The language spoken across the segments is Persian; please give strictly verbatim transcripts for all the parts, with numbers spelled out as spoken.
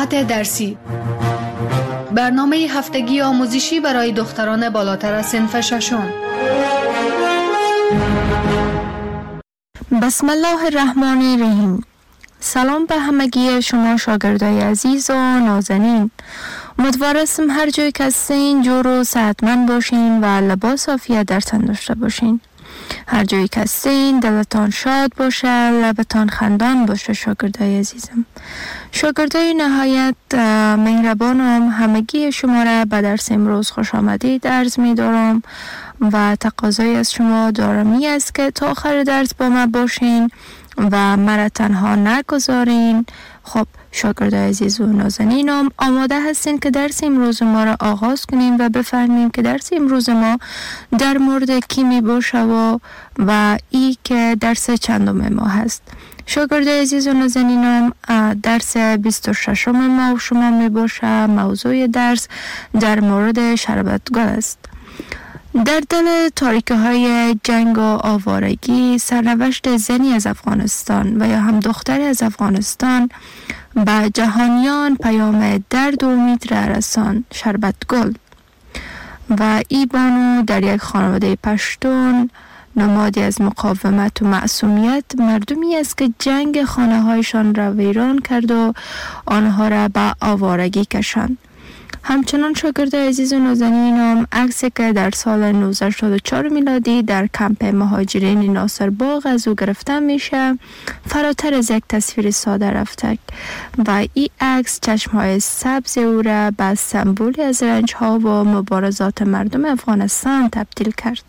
ساعت درسی، برنامه هفتگی آموزشی برای دختران بالاتر از صنف ششم. بسم الله الرحمن الرحیم. سلام به همگی شما شاگردای عزیز و نازنین. امیدوارم هر جای که هستین جور و صحتمند باشین و لباس عافیت در تن داشته باشین. هر جایی که هستین دلتان شاد باشه، لبتان خندان باشه. شاگردای عزیزم، شاگردای نهایت مهربانم، همگی شما را به درس امروز خوش آمدید عرض می دارم و تقاضای از شما دارمی است که تا آخر درس با ما باشین و مرا تنها نگذارین. خب شاگردای عزیز و نازنینم، آماده هستین که درس امروز ما را آغاز کنیم و بفهمیم که درس امروز ما در مورد کی می باشه و و ای که درس چندم ما هست. شاگردای عزیز و نازنینم، درس بیست و ششم ما و شما می باشه. موضوع درس در مورد شربتگل است. در دل تاریکه های جنگ و آوارگی، سرنوشت زنی از افغانستان و یا هم دختری از افغانستان به جهانیان پیام درد و امید را رساند. شربتگل و ای بانو در یک خانواده پشتون، نمادی از مقاومت و معصومیت، مردمی است که جنگ خانه هایشان را ویران کرد و آنها را به آوارگی کشاند. همچنان شاگردای عزیز و نازنینم، عکسی که در سال نوزده هشتاد و چهار میلادی در کمپ مهاجرین ناصر باغ از او گرفته میشه، فراتر از یک تصویر ساده رفته و این عکس چشمهای سبز او را به سمبولی از رنجها و مبارزات مردم افغانستان تبدیل کرد.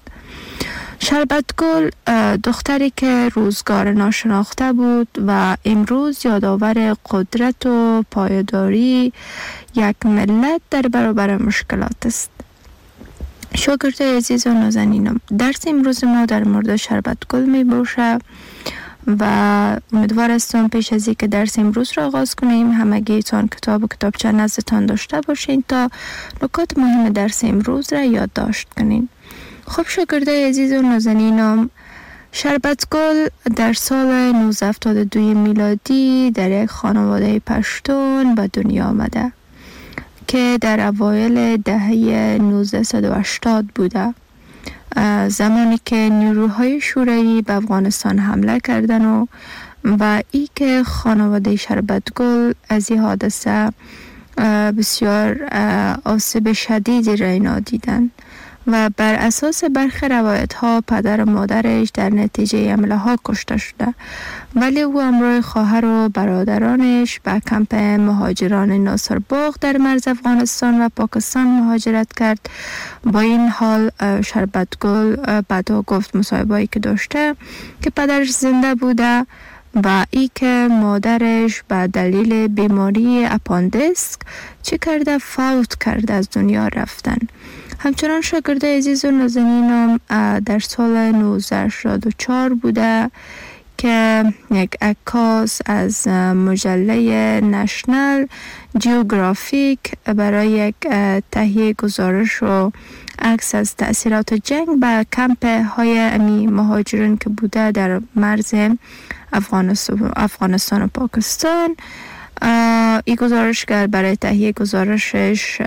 شربتگل دختری که روزگار ناشناخته بود و امروز یادآور قدرت و پایداری یک ملت در برابر مشکلات است. شاگردای عزیز و نازنینم، درس امروز ما در مورد شربتگل می باشه و امیدوار هستم پیش از اینکه درس امروز را آغاز کنیم همگیتان کتاب و کتابچه نزدتان داشته باشین تا نکات مهم درس امروز را یادداشت کنین. خب شاگردای عزیز و نازنینم، شربتگل در سال نوزده هفتاد و دو میلادی در یک خانواده پشتون به دنیا آمده که در اوایل دهه نوزده و هشتاد بوده، زمانی که نیروهای شوروی به افغانستان حمله کردن و و ای که خانواده شربتگل از این حادثه بسیار آسیب شدیدی را اینا دیدن و بر اساس برخی روایت ها پدر و مادرش در نتیجه حمله ها کشته شده، ولی او همراه خواهر و برادرانش به کمپ مهاجران ناصر باغ در مرز افغانستان و پاکستان مهاجرت کرد. با این حال شربتگل بعدا گفت مصاحبه‌ای که داشته که پدرش زنده بوده و ای که مادرش به دلیل بیماری اپاندیسک چه کرده فوت کرده، از دنیا رفتن. همچنان شاگردای عزیز و نازنینم، در سال نوزده هشتاد و چهار بوده که یک عکاس از مجله نشنال جیوگرافیک برای یک تهیه گزارش و عکس از تأثیرات جنگ به کمپ های امی مهاجرین که بوده در مرز افغانستان, افغانستان و پاکستان، این گزارشگر برای تهیه گزارشش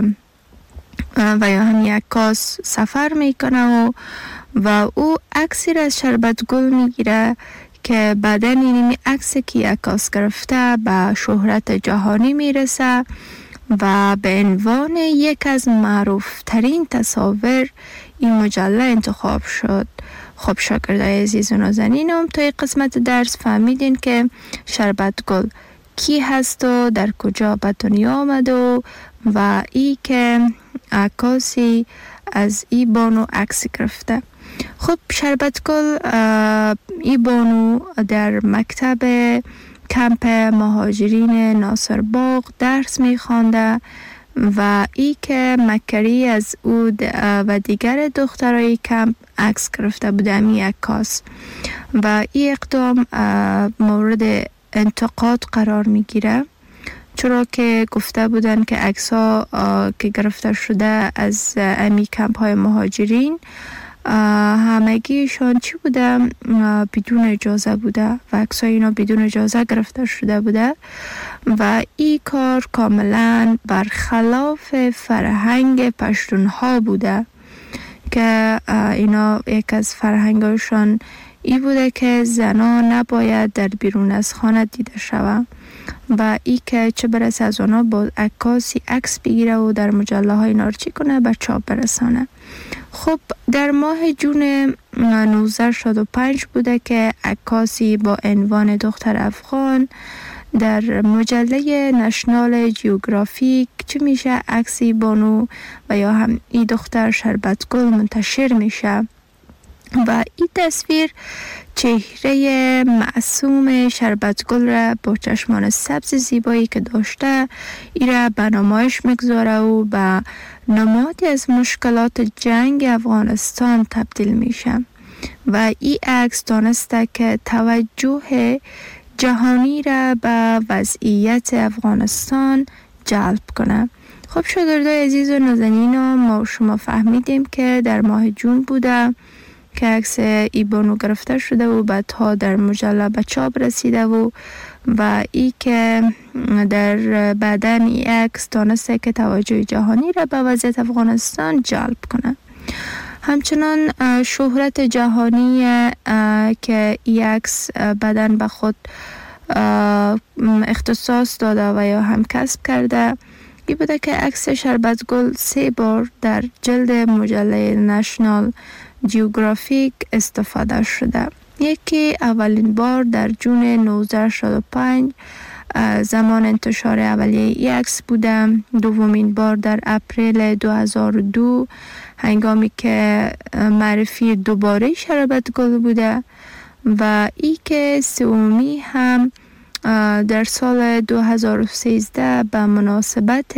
و یا هم یک عکاس سفر میکنه و و او عکسی را از شربتگل میگیره که بعدن این عکسی که عکاس گرفته به شهرت جهانی میرسه و به عنوان یک از معروف ترین تصاویر این مجله انتخاب شد. خب شاگردای عزیز و نازنینم، تا این قسمت درس فهمیدین که شربتگل کی هست و در کجا به دنیا آمد و و ای که عکاسی از ای بانو عکس گرفته. خب شربتگل ای بانو در مکتب کمپ مهاجرین ناصر باغ درس میخوانده و ای که مکری از او و دیگر دخترای کمپ عکس گرفته بوده می عکاس و ای اقدام مورد انتقاد قرار میگیره، چرا که گفته بودن که عکس‌ها که گرفته شده از امی کمپ های مهاجرین همگیشان چی بوده؟ بدون اجازه بوده و عکسای اینا بدون اجازه گرفته شده بوده و این کار کاملا برخلاف فرهنگ پشتونها بوده که اینا یک از فرهنگشان ای بوده که زنان نباید در بیرون از خانه دیده شوند و ای که چه برسه از اونا با عکاسی عکس بگیره و در مجله های نارچی کنه به چاپ برسانه. خب در ماه جون نوزده شصت و پنج بوده که عکاسی با عنوان دختر افغان در مجله نشنال جیوگرافیک چی میشه عکسی بانو و یا هم ای دختر شربتگل منتشر میشه و این تصویر چهره معصوم شربتگل را با چشمان سبز زیبایی که داشته ای را به نمایش میگذاره و به نمادی از مشکلات جنگ افغانستان تبدیل میشه و این عکس دانسته که توجه جهانی را به وضعیت افغانستان جلب کنه. خب شاگردای عزیز و نازنین، ما شما فهمیدیم که در ماه جون بوده که عکس ای بانو گرفته شده و بعدها در مجله به چاپ رسیده و و ای که در بعدن ای عکس دانسته که توجه جهانی را به وضعیت افغانستان جلب کنه. همچنان شهرت جهانی که ای عکس بعدن به خود اختصاص داده و یا هم کسب کرده ای بوده که عکس شربتگل سه بار در جلد مجله نشنال جیوگرافیک استفاده شده. یکی اولین بار در جون نوزده شصت و پنج زمان انتشار اولیه ای عکس بوده، دومین بار در اپریل دو هزار و دو هنگامی که معرفی دوباره شربتگل بوده و ای که سومی هم در سال دو هزار و سیزده به مناسبت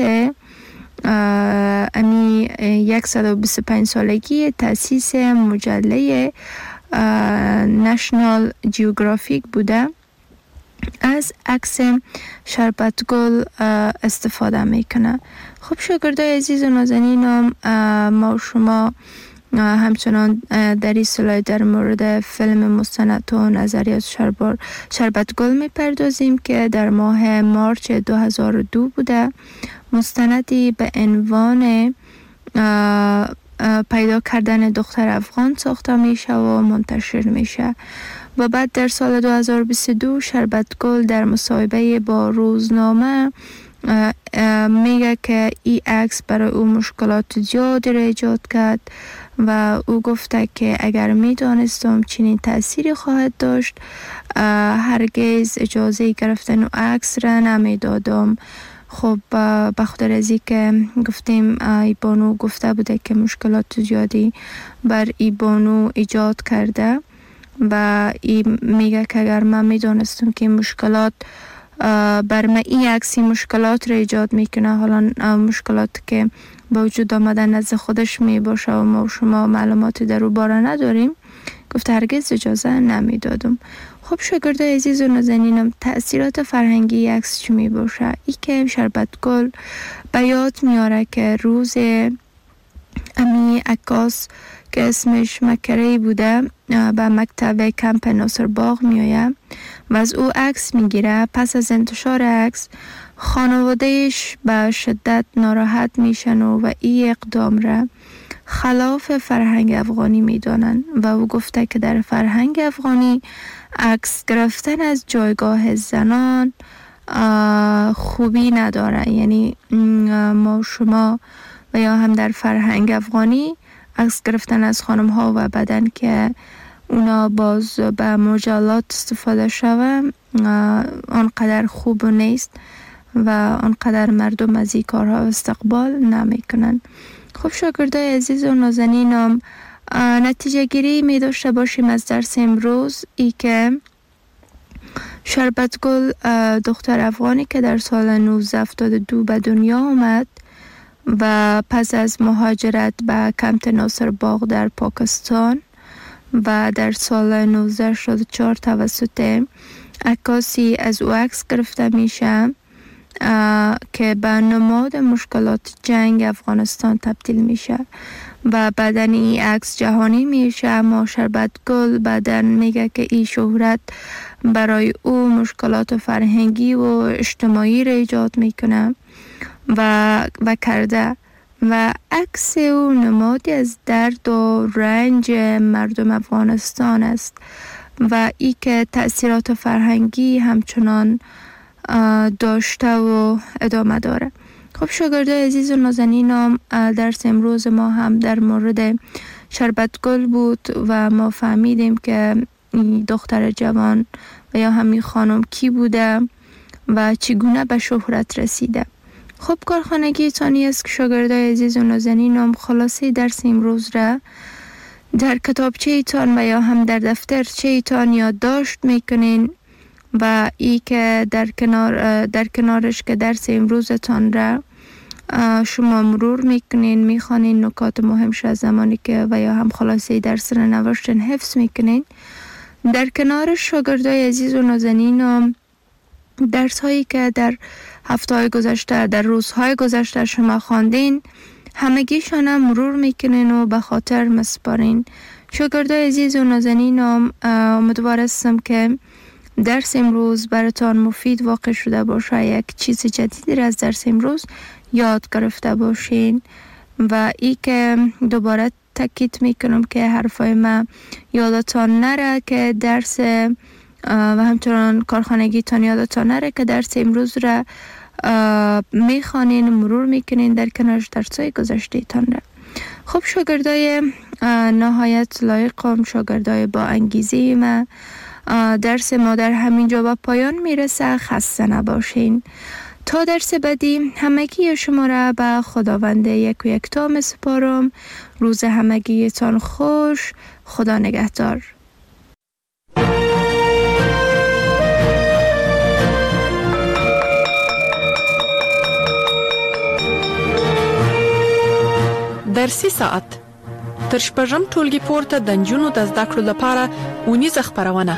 امی صد و بیست و پنج سالگی تأسیس مجله نشنال جیوگرافیک بوده از عکس شربتگل استفاده میکنه. خب شاگردای عزیز و نازنینم، ما شما همچنان در این سلاید در مورد فیلم مستند و نظریات شربتگل میپردازیم که در ماه مارچ دو هزار و دو بوده. مستندی به عنوان پیدا کردن دختر افغان ساخته میشه و منتشر میشه و بعد در سال دو هزار و بیست و دو شربتگل در مصاحبه با روزنامه میگه که این عکس برای او مشکلات زیادی را ایجاد کرد و او گفته که اگر میدانستم چنین تأثیری خواهد داشت هرگز اجازه گرفتن او عکس را نمیدادم. خب بخاطر از این که گفتیم ای بانو گفته بوده که مشکلات زیادی بر ای بانو ایجاد کرده و ای میگه که اگر من میدانستم که مشکلات بر من این عکسی مشکلات را ایجاد میکنه، حالا مشکلات که با وجود آمدن نزد خودش می باشه و ما شما معلوماتی در او باره نداریم، گفته هرگز اجازه نمیدادم. خب شاگردای عزیز و نازنینم، تأثیرات فرهنگی عکس چی می باشه؟ ای که شربتگل به یاد میاره که روز امی عکاس که اسمش مکری بوده به مکتب کمپ ناصر باغ میآید و از او عکس میگیره. پس از انتشار عکس خانوادهش به شدت ناراحت میشن و این اقدام را خلاف فرهنگ افغانی میدانن و او گفته که در فرهنگ افغانی عکس گرفتن از جایگاه زنان خوبی نداره. یعنی ما شما و یا هم در فرهنگ افغانی عکس گرفتن از خانم ها و بدن که اونا باز به مجلات استفاده شوه آنقدر خوب نیست و آنقدر مردم از این کارها استقبال نمی کنن. خب شاگردای عزیز و نازنینم، نتیجه گیری می داشته باشیم از درس امروز ای که شربتگل دختر افغانی که در سال نوزده هفتاد و دو به دنیا آمد و پس از مهاجرت به کمپ ناصر باغ در پاکستان و در سال نوزده شصت و چهار توسط عکاسی از او عکس گرفته میشه که به نماد مشکلات جنگ افغانستان تبدیل میشه و بعدن این عکس جهانی میشه. اما شربت گل بعدن میگه که این شهرت برای او مشکلات فرهنگی و اجتماعی را ایجاد میکنه و و کرده و عکس او نمادی از درد و رنج مردم افغانستان است و ای که تأثیرات فرهنگی همچنان داشته و ادامه داره. خب شاگردای عزیز و نازنینم، درس امروز ما هم در مورد شربت گل بود و ما فهمیدیم که دختر جوان و یا همین خانم کی بوده و چگونه به شهرت رسیده. خب کارخانگی تانی است که شاگردای عزیز و نازنینم خلاصه درس امروز را در کتابچه ایتان و یا هم در دفترچه ایتان یادداشت میکنین و ای که در کنار در کنارش که درس امروزتان را شما مرور میکنین، میخوانین نکات مهمش از زمانی که و یا هم خلاصه درس را نوشتن حفظ میکنین. در کنار شاگردای عزیز و نازنینم درس هایی که در هفته های گذشته در روزهای گذشته شما خواندین همگیشان هم مرور میکنین و به خاطر مسپارین. شاگردای عزیز و نازنینم، امیدوار هستم که درس امروز براتان مفید واقع شده باشه، یک چیز جدیدی از درس امروز یاد گرفته باشین و ای که دوباره تاکید میکنم که حرفای من یادتان نره که درس و همچنان کارخانگی تان یادتان نره که درس امروز را میخوانین، مرور میکنین در کنارش درسای گذشته تان را. خب شاگردای نهایت لایقم، شاگردای با انگیزه ما، درس ما در همین جا به پایان میرسه. خسته نباشین. تا درس بعدی همگی شما را به خداوند یک و یک تا میسپارم. روز همگیتان خوش. خدا نگهدار. درسي ساعت تر شپږم ټولګي پورته د نجونو د زده کړو لپاره اونیزه خپرونه.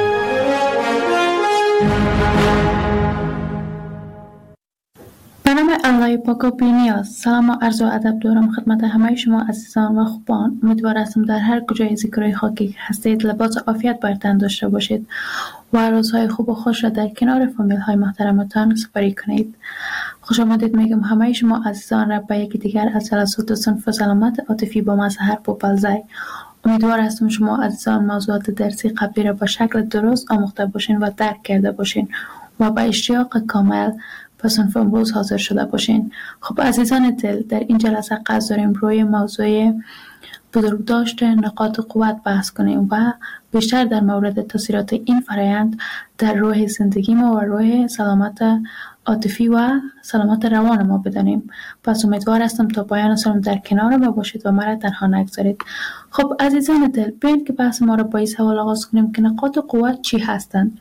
به نام الله پاک و بی‌نیاز، سلام و عرض و ادب دارم خدمت همه شما عزیزان و خوبان. امیدوار هستم در هر کجای ذکرای خاکی هستید لباس عافیت بر تن داشته باشید و روزهای خوب و خوش را در کنار فامیل های محترمتان سپری کنید. خوش آمدید میگم همه شما عزیزان را به یکی دیگر از جلسات صنف سلامت عاطفی با مظهر پوپلزای. امیدوار هستم شما عزیزان موضوعات درسی قبلی را به شکل درست آموخته باشین و درک کرده باشین و با اشتیاق کامل به صنف امروز حاضر شده باشین. خب عزیزان دل، در این جلسه قصد داریم روی موضوع بزرگداشت نقاط قوت بحث کنیم و بیشتر در مورد تاثیرات این فرایند در روح زندگی ما و روح سلامت عاطفی و سلامت روان ما بدانیم. پس امیدوار هستم تا پایان سالم در کنار ما باشید و مرا تنها نگذارید. خب عزیزان دل، بیاین که بحث ما را با این سوال آغاز کنیم که نقاط قوت چی هستند؟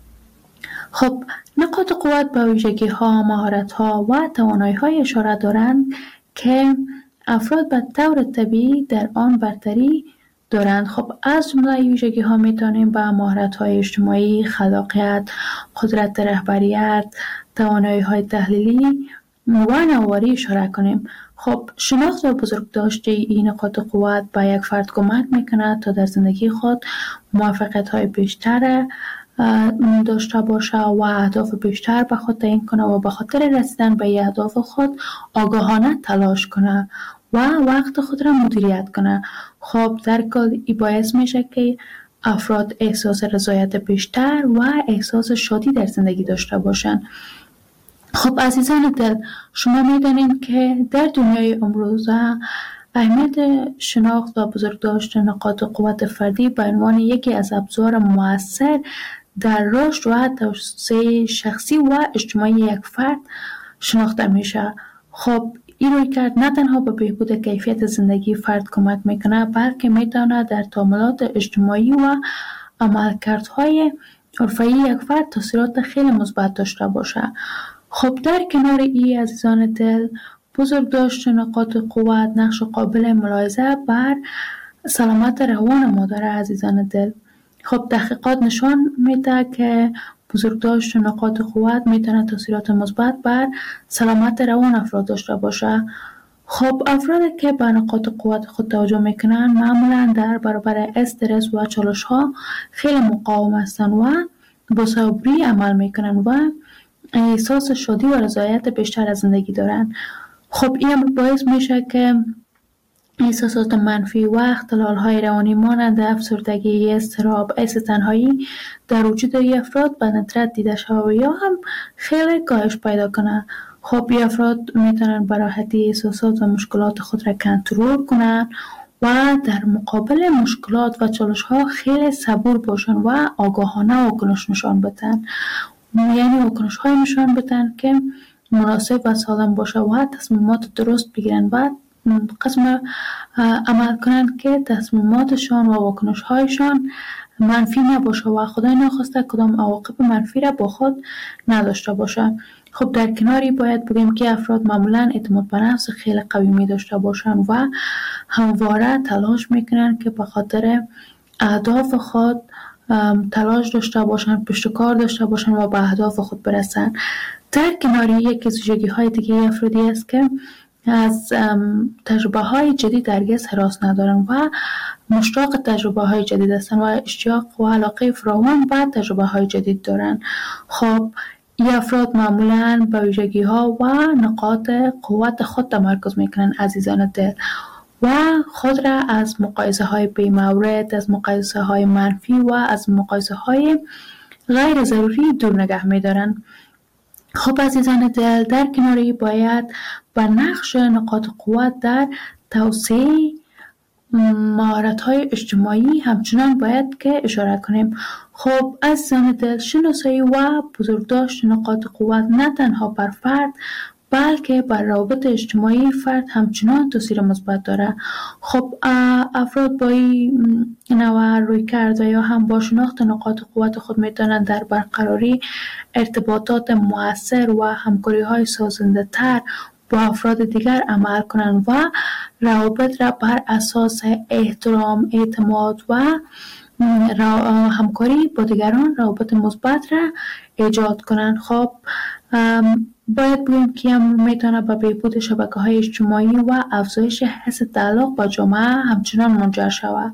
خب نقاط قوت به ویژگی ها، مهارت ها و توانایی های اشاره دارند که افراد به طور طبیعی در آن برتری دارند. خب از جمله ویژگی ها میتونیم به مهارت های اجتماعی، خلاقیت، قدرت رهبریت، توانایی های تحلیلی و نوآوری اشاره کنیم. خب شناخت و بزرگداشت این نقاط قوت به یک فرد کمک میکنه تا در زندگی خود موفقیت های بیشتر داشته باشه و اهداف بیشتر به خود تعیین کنه و به خاطر رسیدن به اهداف خود آگاهانه تلاش کنه و وقت خود را مدیریت کنه. خب در کل این باعث میشه که افراد احساس رضایت بیشتر و احساس شادی در زندگی داشته باشن. خب عزیزان دل، شما میدانید که در دنیای امروزه اهمیت شناخت و بزرگداشت نقاط قوت فردی به عنوان یکی از ابزار مؤثر در رشد و توسعه شخصی و اجتماعی یک فرد شناخته میشه. خب این رویکرد نه تنها به بهبود کیفیت زندگی فرد کمک میکنه، بلکه میتونه در تعاملات اجتماعی و عملکردهای حرفه‌ای یک فرد تاثیرات خیلی مثبت داشته باشه. خب در کنار این عزیزان دل، بزرگداشت نقاط قوت نقش قابل ملاحظه بر سلامت روان ما داره عزیزان دل. خب تحقیقات نشان میده که بزرگداشت نقاط قوت میتونه تاثیرات مثبت بر سلامت روان افراد داشته باشه. خب افرادی که به نقاط قوت خود توجه میکنن معمولا در برابر استرس و چالش ها خیلی مقاوم هستند و با صبوری عمل میکنن و احساس شادی و رضایت بیشتر از زندگی دارن. خب این باعث میشه که احساسات منفی و اختلال های روانی مانند افسردگی، اضطراب، حس تنهایی در وجود این افراد به ندرت دیده شود و یا هم خیلی کاهش پیدا کنه. خب این افراد میتونن به راحتی احساسات و مشکلات خود را کنترل کنن و در مقابل مشکلات و چالش ها خیلی صبور باشن و آگاهانه واکنش نشان بدن، یعنی واکنش های نشان بدن که مناسب و سالم باشه و تصمیمات درست بگیرن و قسم عمل کنن که تصمیماتشان و واکنش هایشان منفی نباشه و خدای نخواسته کدام عواقب منفی را با خود نداشته باشه. خب در کناری باید بگیم که افراد معمولا اعتماد به نفس خیلی قوی می داشته باشن و همواره تلاش میکنن که به خاطر اهداف خود تلاش داشته باشن، پشتکار داشته باشن و به اهداف خود برسن. در کناری یکی از ویژگی های دیگه افرادی است که از تجربه های جدید هرگز هراس ندارن و مشتاق تجربه های جدید هستن و اشتیاق و علاقه فراوان به تجربه های جدید دارن. خب این افراد معمولاً به ویژگی ها و نقاط قوت خود تمرکز میکنن عزیزان دل و خود را از مقایسه های بی مورد، از مقایسه های منفی و از مقایسه های غیر ضروری دور نگه میدارن. خب عزیزان دل، در کناری باید به نقش نقاط قوت در توسعه مهارت‌های اجتماعی همچنان باید که اشاره کنیم. خب عزیزان دل، شناسایی و بزرگداشت نقاط قوت نه تنها بر فرد بلکه بر روابط اجتماعی فرد همچنان تاثیر مثبت داره. خب افراد با این نوع رویکرد یا هم با شناخت نقاط قوت خود میتونن در برقراری ارتباطات مؤثر و همکاری‌های سازنده تر با افراد دیگر عمل کنند و روابط را بر اساس احترام، اعتماد و همکاری با دیگران روابط مثبت را ایجاد کنند. خب باید بگیم که هم میتونه به بهبود شبکه‌های اجتماعی و افزایش حس تعلق با جامعه همچنان منجر شود.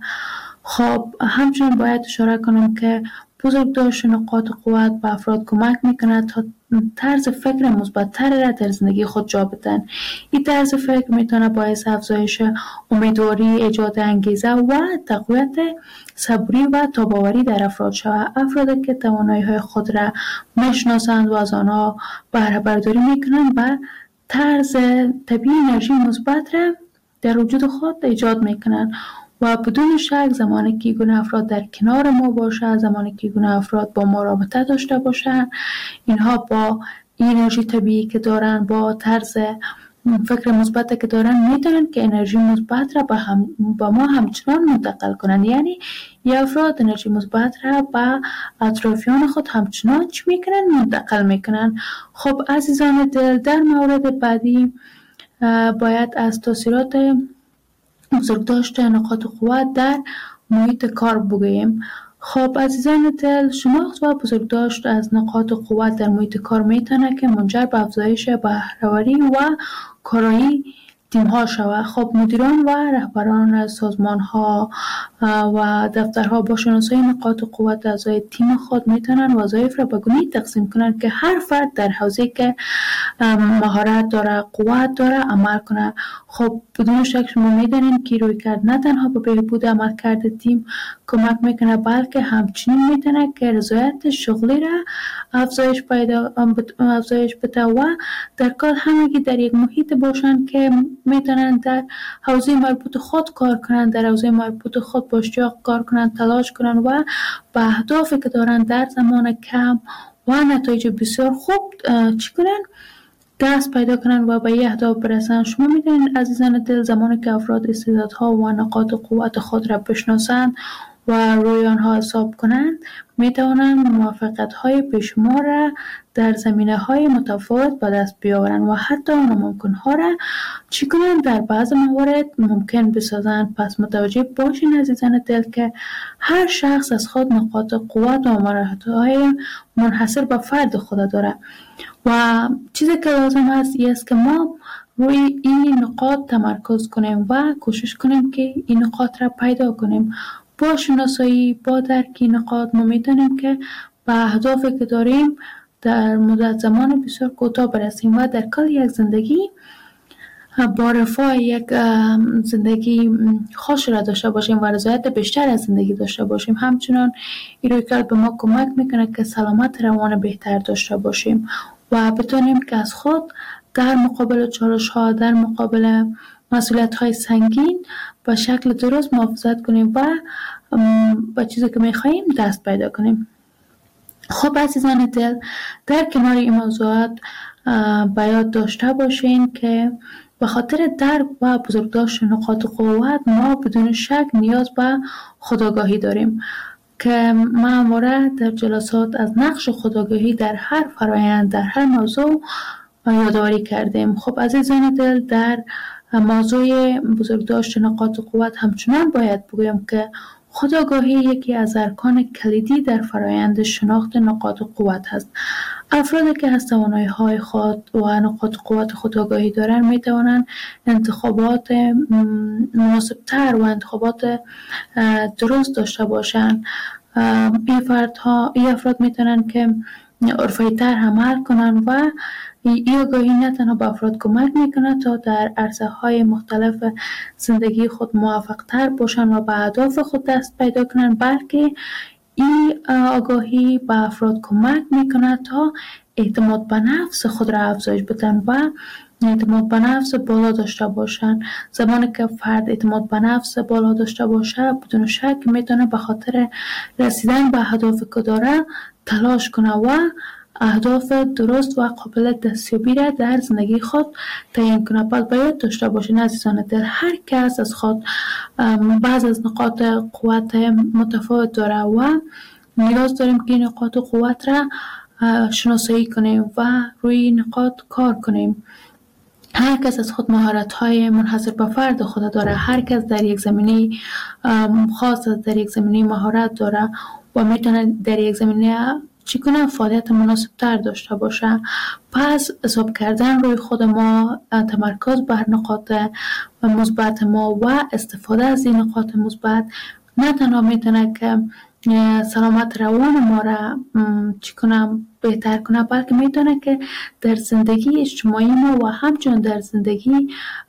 خب همچنان باید اشاره کنم که بزرگداشت نقاط قوت به افراد کمک میکنه تا طرز فکر مثبت‌تر را در زندگی خود جا بدن. این طرز فکر میتونه باعث افزایش امیدواری، ایجاد انگیزه و تقویت صبوری و تاباوری در افراد شود. افرادی که توانایی‌های خود را میشناسند و از آنها بهره برداری میکنند و طرز طبیعی انرژی مثبت را در وجود خود ایجاد میکنند و بدون شک زمانی که گونه افراد در کنار ما باشه، زمانی که گونه افراد با ما رابطه داشته باشن، اینها با این انرژی طبیعی که دارن، با طرز فکر مثبت که دارن، میتونن که انرژی مثبت را با, هم با ما همچنان منتقل کنن. یعنی این افراد انرژی مثبت را با اطرافیان خود همچنان چی میکنن؟ منتقل میکنن. خب عزیزان دل، در مورد بعدی باید از تاثیرات بزرگداشت نقاط قوت در محیط کار بگوییم. خب عزیزان دل، شناخت و بزرگداشت از نقاط قوت در محیط کار میتونه که منجر به افزایش بهره‌وری و کارایی تیم ها شود. خب مدیران و رهبران سازمان ها و دفترها با شناسایی نقاط قوت اعضای تیم خود میتونن وظایف را به گونه‌ای تقسیم کنن که هر فرد در حوزه‌ای که مهارت داره، قوت داره عمل کنه. خب بدون شک شما میدونین که رویکرد نه تنها به بهبود عملکرد تیم کمک میکنه بلکه همچنین میتونه که رضایت شغلی را افزایش پیدا افزایش بده و در کار همگی در یک محیط باشن که میتونن در حوزه مربوط خود کار کنن، در حوزه مربوط خود با اشتیاق کار کنن، تلاش کنن و به اهدافی که دارن در زمان کم و نتایج بسیار خوب چی کنن؟ دست پیدا کنن و به یه اهداف برسن. شما میدونید عزیزان دل، زمانی که افراد استعدادها و نقاط قوت خود را بشناسند و روی آنها حساب کنند، میتوانند موفقیت‌های بیشمار را در زمینه‌های متفاوت به دست بیاورند و حتی ناممکن‌ها را چی کنند؟ در بعض موارد ممکن بسازند. پس متوجه باشین عزیزان دل که هر شخص از خود نقاط قوت و مهارت‌های منحصر به فرد خود داره و چیزی که لازم است این است که ما روی این نقاط تمرکز کنیم و کوشش کنیم که این نقاط را پیدا کنیم. با شناسایی، با درک این نقاط ما میتونیم که به اهدافی که داریم در مدت زمان بسیار کوتاه برسیم و در کل یک زندگی با رفاه یک زندگی خوش را داشته باشیم و رضایت بیشتر از زندگی داشته باشیم. همچنان این رویکرد به ما کمک میکنه که سلامت روان بهتر داشته باشیم و بتونیم که از خود در مقابل چالش ها، در مقابل مسئولیت های سنگین به شکل درست محافظت کنیم و به چیزی که میخواییم دست پیدا کنیم. خب عزیزان دل، در کنار این موضوعات باید داشته باشین که به خاطر درک و بزرگداشت نقاط قوت ما بدون شک نیاز به خودآگاهی داریم که ما همواره در جلسات از نقش خودآگاهی در هر فرایند، در هر موضوع یادآوری کردیم. خب عزیزان دل، در موضوع بزرگداشت نقاط قوت همچنان باید بگویم که خودآگاهی یکی از ارکان کلیدی در فرایند شناخت نقاط قوت است. افرادی که از توانایی‌های خود و نقاط قوت خودآگاهی دارند می توانند انتخابات مناسب‌تر و انتخابات درست داشته باشند. این افرادها این افراد می توانند که عرفی‌تر عمل کنند و این آگاهی نه تنها به افراد کمک میکنه تا در عرصه‌های مختلف زندگی خود موفق‌تر باشن و به اهداف خود دست پیدا کنن، بلکه این آگاهی به افراد کمک میکنه تا اعتماد به نفس خود را افزایش بدن و اعتماد به نفس بالا داشته باشن. زمانی که فرد اعتماد به نفس بالا داشته باشه، بدون شک میتونه به خاطر رسیدن به اهدافی که داره تلاش کنه و اهداف درست و قابل دستیابی را در زندگی خود تعیین کنه. باید باید داشته باشین عزیزان دل، هر کس از خود بعض از نقاط قوت متفاوت داره و نیاز داریم که این نقاط قوت را شناسایی کنیم و روی نقاط کار کنیم. هر کس از خود مهارت‌های منحصر به فرد خود داره، هر کس در یک زمینه خاص در یک زمینه مهارت داره و میتونه در یک زمینه چی کنه فعالیت مناسب تر داشته باشه. پس حساب کردن روی خود ما، تمرکز بر نقاط مثبت ما و استفاده از این نقاط مثبت نه تنها میتونه که سلامت روان ما را چی کنه بهتر کنه، بلکه میتونه که در زندگی اجتماعی ما و همچنین در زندگی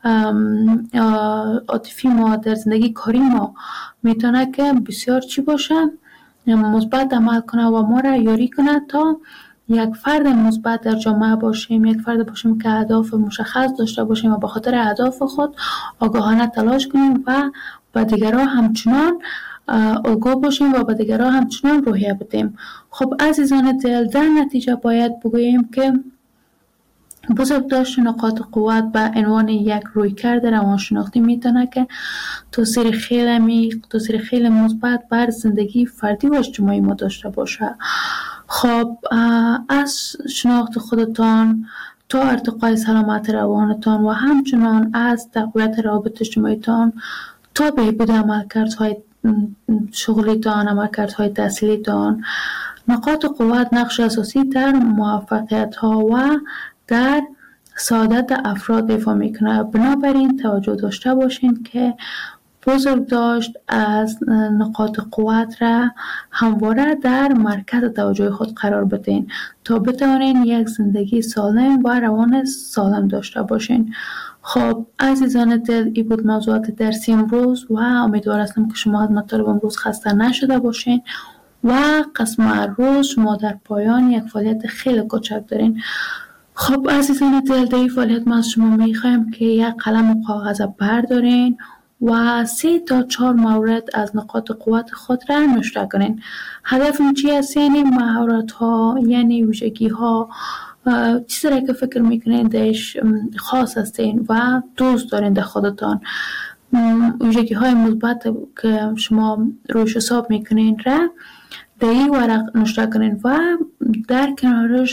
عاطفی ما، در زندگی کاری ما میتونه که بسیار چی باشه، مثبت عمل کنه و ما را یاری کنه تا یک فرد مثبت در جامعه باشیم، یک فرد باشیم که اهداف مشخص داشته باشیم و به خاطر اهداف خود آگاهانه تلاش کنیم و به دیگران همچنان آگاه باشیم و به دیگران همچنان روحیه بدیم. خب عزیزان دل، در نتیجه باید بگوییم که بزرگداشت نقاط قوت به عنوان یک رویکرد روانشناختی میتونه که تاثیر خیلی عمیق، تاثیر خیلی مثبت بر زندگی فردی و اجتماعی ما داشته باشه. خب از شناخت خودتان تا ارتقای سلامت روانتان و همچنان از تقویت روابط اجتماعیتان تا بهبود عملکردهای شغلیتان، عملکردهای تحصیلیتان، نقاط قوت نقش اساسی در موفقیت ها و در سعادت افراد ایفا میکنه. بنابراین توجه داشته باشین که بزرگداشت از نقاط قوت را همواره در مرکز توجه خود قرار بدین تا بتوانین یک زندگی سالم و روان سالم داشته باشین. خب عزیزان دل، این بود موضوعات درسی امروز و امیدوار هستم که شما از مطالب امروز خسته نشده باشین و قسم روز شما در پایان یک فعالیت خیلی کوچک دارین. خب عزیزان دل، در این فعالیت ما از شما میخوایم که یک قلم و کاغذ بردارین و سه تا چهار مورد از نقاط قوت خود را نوشته کنین. هدف این چی است؟ یعنی مهارت ها، یعنی ویژگی ها، چیزی را که فکر میکنین درش خاص هستین و دوست دارین در خودتان، ویژگی های مثبت که شما روش حساب میکنین را در این ورق نوشته کنین و در کنارش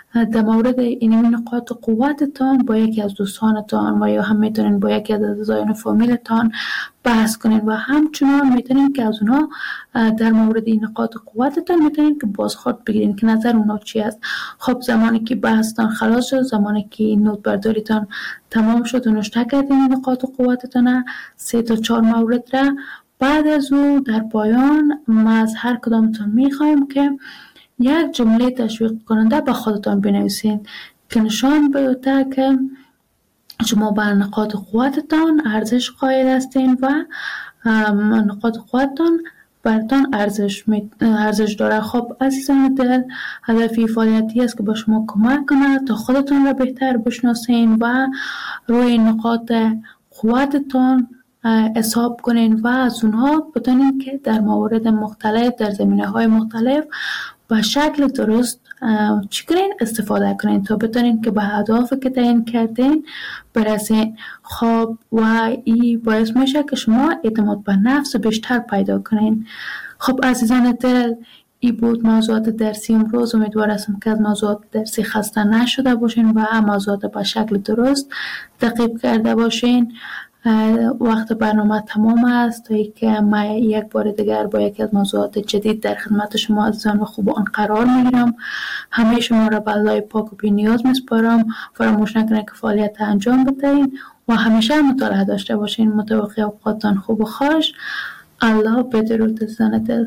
در مورد این نقاط قوتتان با یکی از دوستانتان و یا هم میتونین با یکی از اعضایان فامیلتان بحث کنین و همچنان میتونین که از اونا در مورد این نقاط قوتتان میتونین که بازخورد بگیرین که نظر اونا چی است. خب زمانی که بحثتان خلاص شد، زمانی که نوت برداریتان تمام شد و نوشته کردین نقاط قوتتان سه تا چهار مورد را، بعد از او در پایان ما از هر کدامتان میخوایم که یک جمله تشویق کننده به خودتان بنویسین که نشان بده که شما بر نقاط قوتتان ارزش قائل هستین و نقاط قوتتان برتان ارزش ارزش داره. خب عزیزان دل، هدفی فعالیتی است که با شما کمک کنه تا خودتان را بهتر بشناسین و روی نقاط قوتتان حساب کنین و از اونها بتونین که در موارد مختلف در زمینه‌های مختلف به شکل درست چی کنین استفاده کنین تا بتونین که به اهدافی که تعیین کردین برسین. خب و این باعث میشه که شما اعتماد به نفس بیشتر پیدا کنین. خب عزیزان دل، این بود موضوعات درسی امروز. امیدوارم که از موضوعات درسی خسته نشده باشین و موضوعات به شکل درست دقیق کرده باشین. وقت برنامه تمام است تا اینکه من یک بار دیگر با یکی از موضوعات جدید در خدمت شما عزیزان و خوبان قرار میگیرم. همه شما را به الله پاک و بی نیاز میسپارم. فراموش نکنید که فعالیت انجام بدهید و همیشه مطالعه داشته باشین. متوقع اوقاتتان خوب و خوش. الله بدرود عزیزان دل.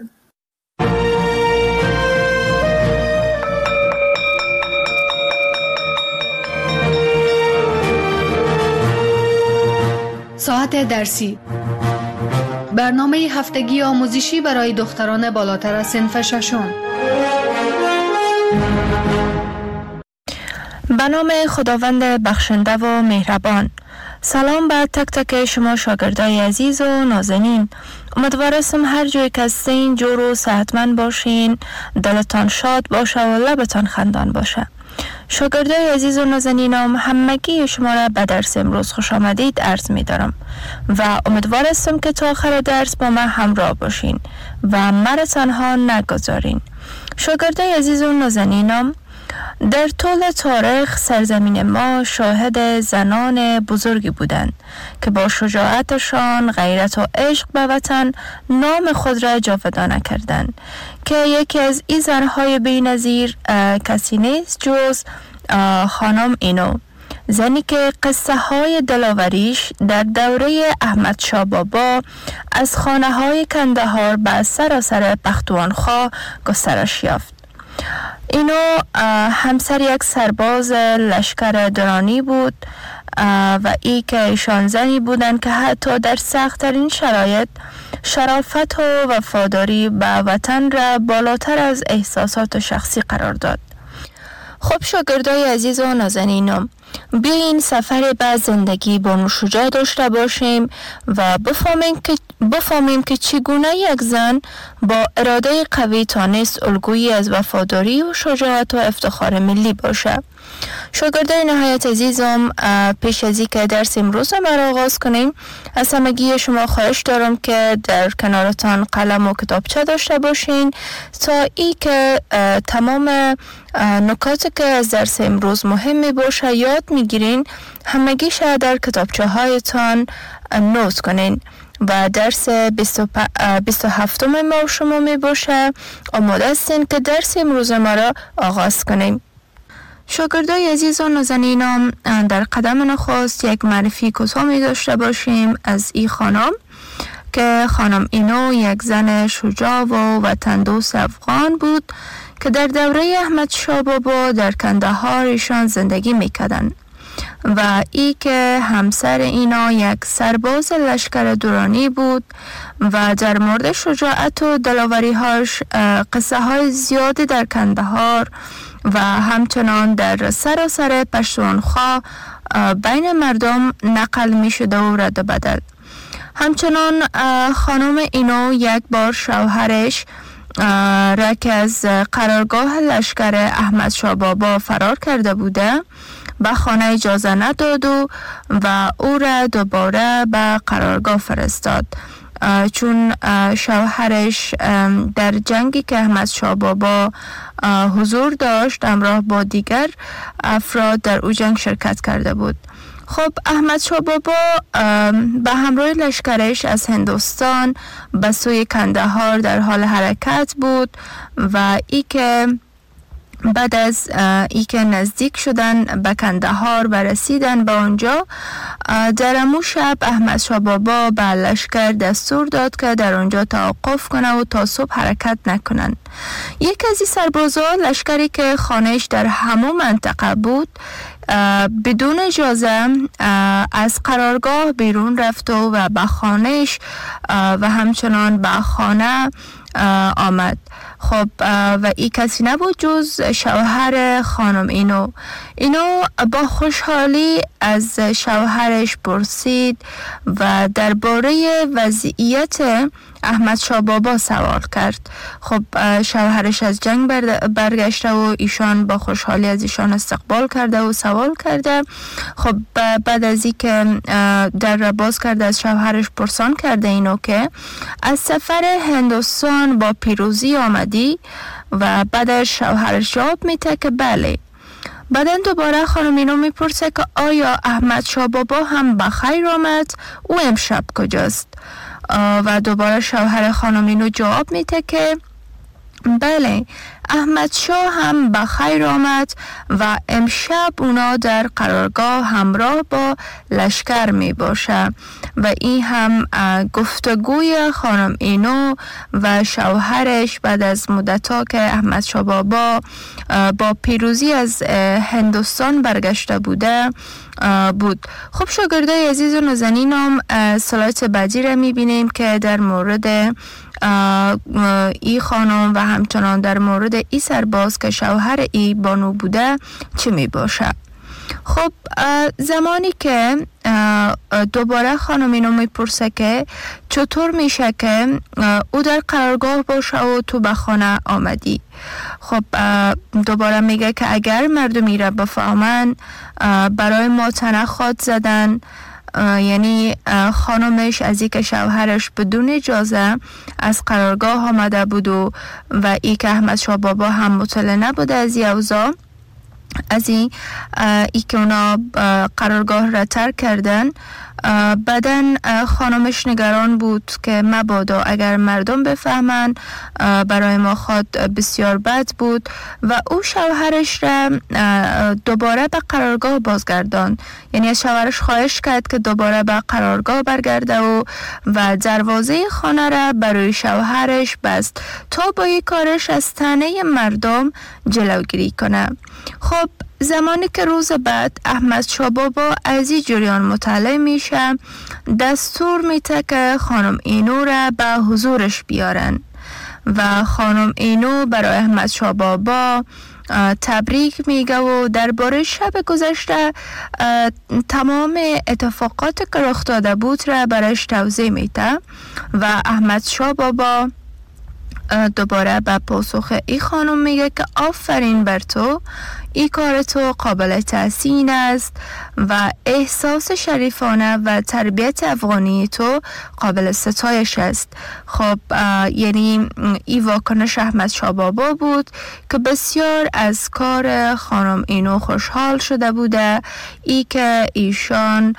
ساعت درسی، برنامه هفتگی آموزشی برای دختران بالاتر از صنف ششم. به نام خداوند بخشنده و مهربان. سلام به تک تک شما شاگردای عزیز و نازنین. امیدوارم هر جای که هستین جور و صحتمند باشین، دلتان شاد باشه و لبتان خندان باشه. شاگردای عزیز و نازنینم، همگی شما را به درس امروز خوش آمدید عرض می دارم و امیدوارم که تا آخر درس با من همراه باشین و مرا تنها نگذارین. شاگردای عزیز و نازنینم، در طول تاریخ سرزمین ما شاهد زنان بزرگی بودند که با شجاعتشان، غیرت و عشق به وطن نام خود را جاودانه کردند که یکی از این زنهای بی‌نظیر کسی نیست جز خانم اینو، زنی که قصه های دلاوریش در دوره احمد شاه بابا از خانه های کندهار به سراسر پختونخوا گسترش یافت. اینو همسر یک سرباز لشکر درانی بود و ای که ایشان زنی بودند که حتی در سخت‌ترین شرایط شرافت و وفاداری به وطن را بالاتر از احساسات شخصی قرار داد. خب شاگردای عزیز و نازنینم، بیاین سفر به زندگی با شجاع داشته باشیم و بفهمیم که بفهمیم که چگونه یک زن با اراده قوی تانست الگویی از وفاداری و شجاعت و افتخار ملی باشه. شاگردای نهایت عزیزم، پیش از اینکه درس امروز ما آغاز کنیم، از همگی شما خواهش دارم که در کنارتان قلم و کتابچه داشته باشین تا ای که تمام نکاتی که از درس امروز مهم می باشه یاد میگیرین، همگیش در کتابچه هایتان نوت کنین و درس بیست و هفتم ما شما می باشه. آماده هستین که درس امروز ما را آغاز کنیم. شاگردای عزیز و نازنینم، در قدم نخست یک معرفی کوتاه می داشته باشیم از این خانم که خانم اینو یک زن شجاع و وطن دوست افغان بود که در دوره احمد شاه بابا در کندهار ایشان زندگی میکردن و ای که همسر اینا یک سرباز لشکر درانی بود و در مورد شجاعت و دلاوری هاش قصه های زیادی در کندهار و همچنان در سراسر پختونخوا بین مردم نقل می شده و رد بدل. همچنان خانم اینو یک بار شوهرش را که از قرارگاه لشکر احمد شاه بابا فرار کرده بوده به خانه اجازه نداد و, و او را دوباره به قرارگاه فرستاد چون شوهرش در جنگی که احمد شاه بابا حضور داشت همراه با دیگر افراد در او جنگ شرکت کرده بود. خب احمد شاه بابا به همراه لشکرش از هندوستان به سوی کندهار در حال حرکت بود و ای که بعد از ای که نزدیک شدن به کندهار و رسیدن به آنجا، در امو شب احمد شاه بابا به لشکر دستور داد که در آنجا توقف کنه و تا صبح حرکت نکنند. یک از این سربازان لشکری که خانهش در همون منطقه بود بدون اجازه از قرارگاه بیرون رفت و به خانهش و همچنان به خانه آمد. خب و این کسی نبود جز شوهر خانم اینو. اینو با خوشحالی از شوهرش پرسید و درباره وضعیت احمد شاه بابا سوال کرد. خب شوهرش از جنگ برگشته و ایشان با خوشحالی از ایشان استقبال کرده و سوال کرده. خب بعد از این که در را باز کرده از شوهرش پرسان کرده اینو که از سفر هندوستان با پیروزی آمدی و بعدش شوهرش جواب میده که بله. بعدن دوباره خانم اینو میپرسه که آیا احمد شاه بابا هم بخیر آمد؟ او امشب کجاست؟ و دوباره شوهر خانم اینو جواب میده که بله، احمد شاه هم بخیر آمد و امشب اونا در قرارگاه همراه با لشکر می باشه. و این هم گفتگوی خانم اینو و شوهرش بعد از مدتا که احمد شاه بابا با پیروزی از هندوستان برگشته بوده بود. خب شاگردای عزیز و نازنینم، سلایت بعدی را می بینیم که در مورد ای خانم و همچنان در مورد ای سرباز که شوهر ای بانو بوده چه می باشه. خب زمانی که دوباره خانم اینو می پرسه که چطور میشه که او در قرارگاه باشه و تو به خانه آمدی. خب دوباره میگه که اگر مردمی را بفهمن برای ما تنخواد زدن، یعنی خانمش از ای که شوهرش بدون اجازه از قرارگاه آمده بود و و ای که احمد شاه بابا هم مطلع نبوده از این اوضاع، از این ای که اونا قرارگاه را ترک کردن. بعدن خانمش نگران بود که مبادا اگر مردم بفهمن برای ما خود بسیار بد بود و او شوهرش را دوباره به قرارگاه بازگردان. یعنی از شوهرش خواهش کرد که دوباره به قرارگاه برگرده و و دروازه خانه را برای شوهرش بست تا با یک کارش از طعنه مردم جلوگیری کنه. خب زمانی که روز بعد احمد شاه بابا از این جریان مطلع میشه، دستور میده که خانم اینو را به حضورش بیارن و خانم اینو برای احمد شاه بابا تبریک میگه و درباره شب گذشته تمام اتفاقات که رخ داده بود را برایش توضیح میده و احمد شاه بابا دوباره به پاسخ ای خانم میگه که آفرین بر تو، ای کار تو قابل تحسین است و احساس شریفانه و تربیت افغانی تو قابل ستایش است. خب یعنی ای واکنش احمد شاه بابا بود که بسیار از کار خانم اینو خوشحال شده بوده، ای که ایشان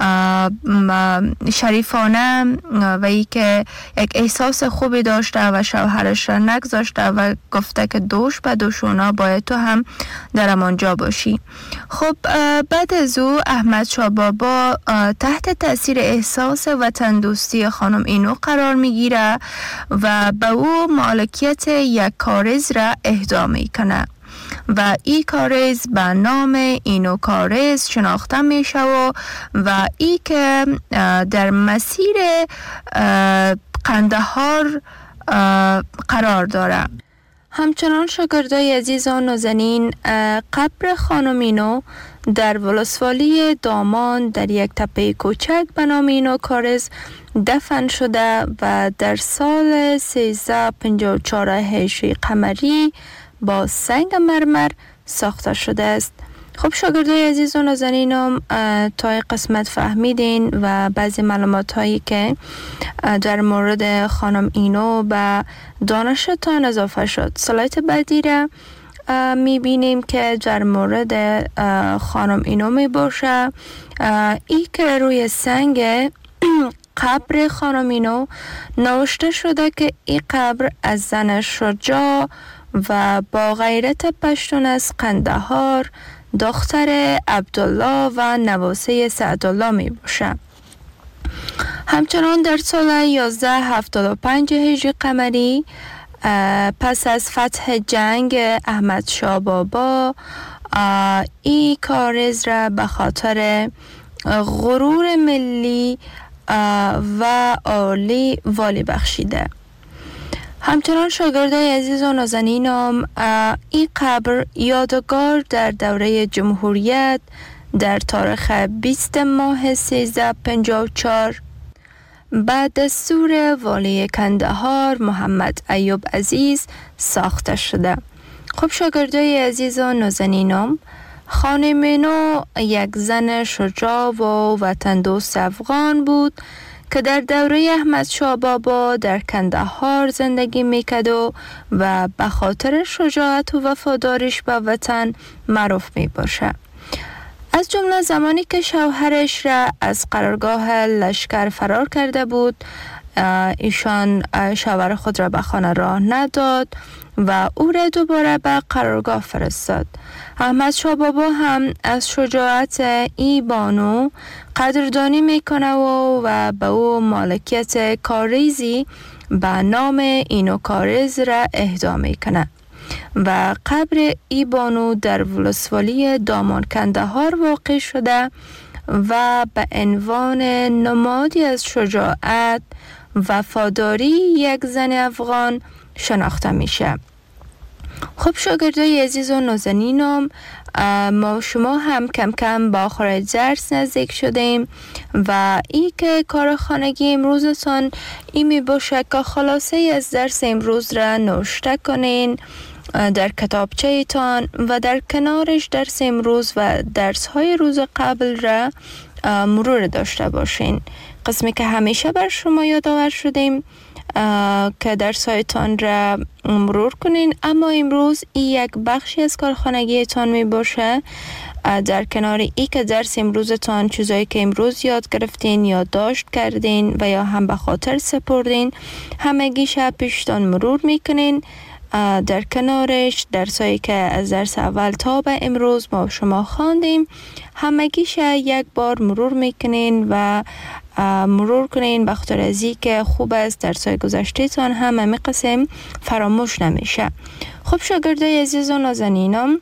شریفانه و ای که یک احساس خوبی داشته و شوهرش را نگذاشته و گفته که دوش به دوشونا باید تو هم در امانجا باشی. خب بعد از او احمد شاه بابا تحت تاثیر احساس وطن دوستی خانم اینو قرار میگیره و به او مالکیت یک کارز را اهدا میکنه و ای کارز به نام اینو کارز شناخته میشه و و ای که در مسیر قندهار قرار داره. همچنان شاگردای عزیز و نازنین، قبر خانم اینو در ولسوالی دامان در یک تپه کوچک به نام اینو کارز دفن شده و در سال سیزده پنجاه و چهار هجری قمری با سنگ مرمر ساخته شده است. خب شاگردای عزیز و نازنینم تا قسمت فهمیدین و بعضی معلومات هایی که در مورد خانم اینو به دانشتان اضافه شد. سلایت بعدی را میبینیم که در مورد خانم اینو میباشه. ای که روی سنگ قبر خانم اینو نوشته شده که این قبر از زن شجاع و با غیرت پشتون از قندهار، دختر عبدالله و نواسه سعدالله می باشه. همچنان در سال یازده هفتاد و پنج هجری قمری پس از فتح جنگ احمد شاه بابا این کارز را به خاطر غرور ملی و عالی والی بخشیده. همچنان شاگردای عزیز و نازنینم این قبر یادگار در دوره جمهوریت در تاریخ بیست ماه سیزده پنجاه و چهار بعد دستور والی کندهار محمد ایوب عزیز ساخته شده. خب شاگردای عزیز و نازنینم، خانم اینو یک زن شجاع و وطن دوست افغان بود که در دوره احمد شاه بابا در کندهار زندگی میکرد و و به خاطر شجاعت و وفاداریش به وطن معروف می باشه. از جمله زمانی که شوهرش را از قرارگاه لشکر فرار کرده بود، ایشان شوهر خود را به خانه راه نداد و او را دوباره به قرارگاه فرستاد. احمد شاه بابا هم از شجاعت ای بانو قدردانی میکنه و, و به او مالکیت کاریزی به نام اینو کاریز را اهدا میکنه و قبر ای بانو در ولسوالی دامان کندهار واقع شده و به عنوان نمادی از شجاعت وفاداری یک زن افغان شناخته میشه. خب شاگردای عزیز و نازنینم، ما شما هم کم کم با آخر درس نزدیک شدیم و ای که کار خانگی امروزتان ای می باشه که خلاصه از درس امروز را نوشته کنین در کتابچه ایتان و در کنارش درس امروز و درس های روز قبل را مرور داشته باشین. قسمی که همیشه بر شما یادآور شدیم که درس هایتان را مرور کنین، اما امروز این یک بخشی از کارخانگیتان می باشه. در کنار ای که درس امروزتان چیزایی که امروز یاد گرفتین یا داشت کردین و یا هم به خاطر سپردین همگیش پیشتان مرور میکنین. در کنارش درسایی که از درس اول تا به امروز ما شما خواندیم همگیش یک بار مرور میکنین و مرور کنین به خاطر از این که خوب است درسای گذشته تان هم همه قسم فراموش نمیشه. خب شاگردای عزیز و نازنینم،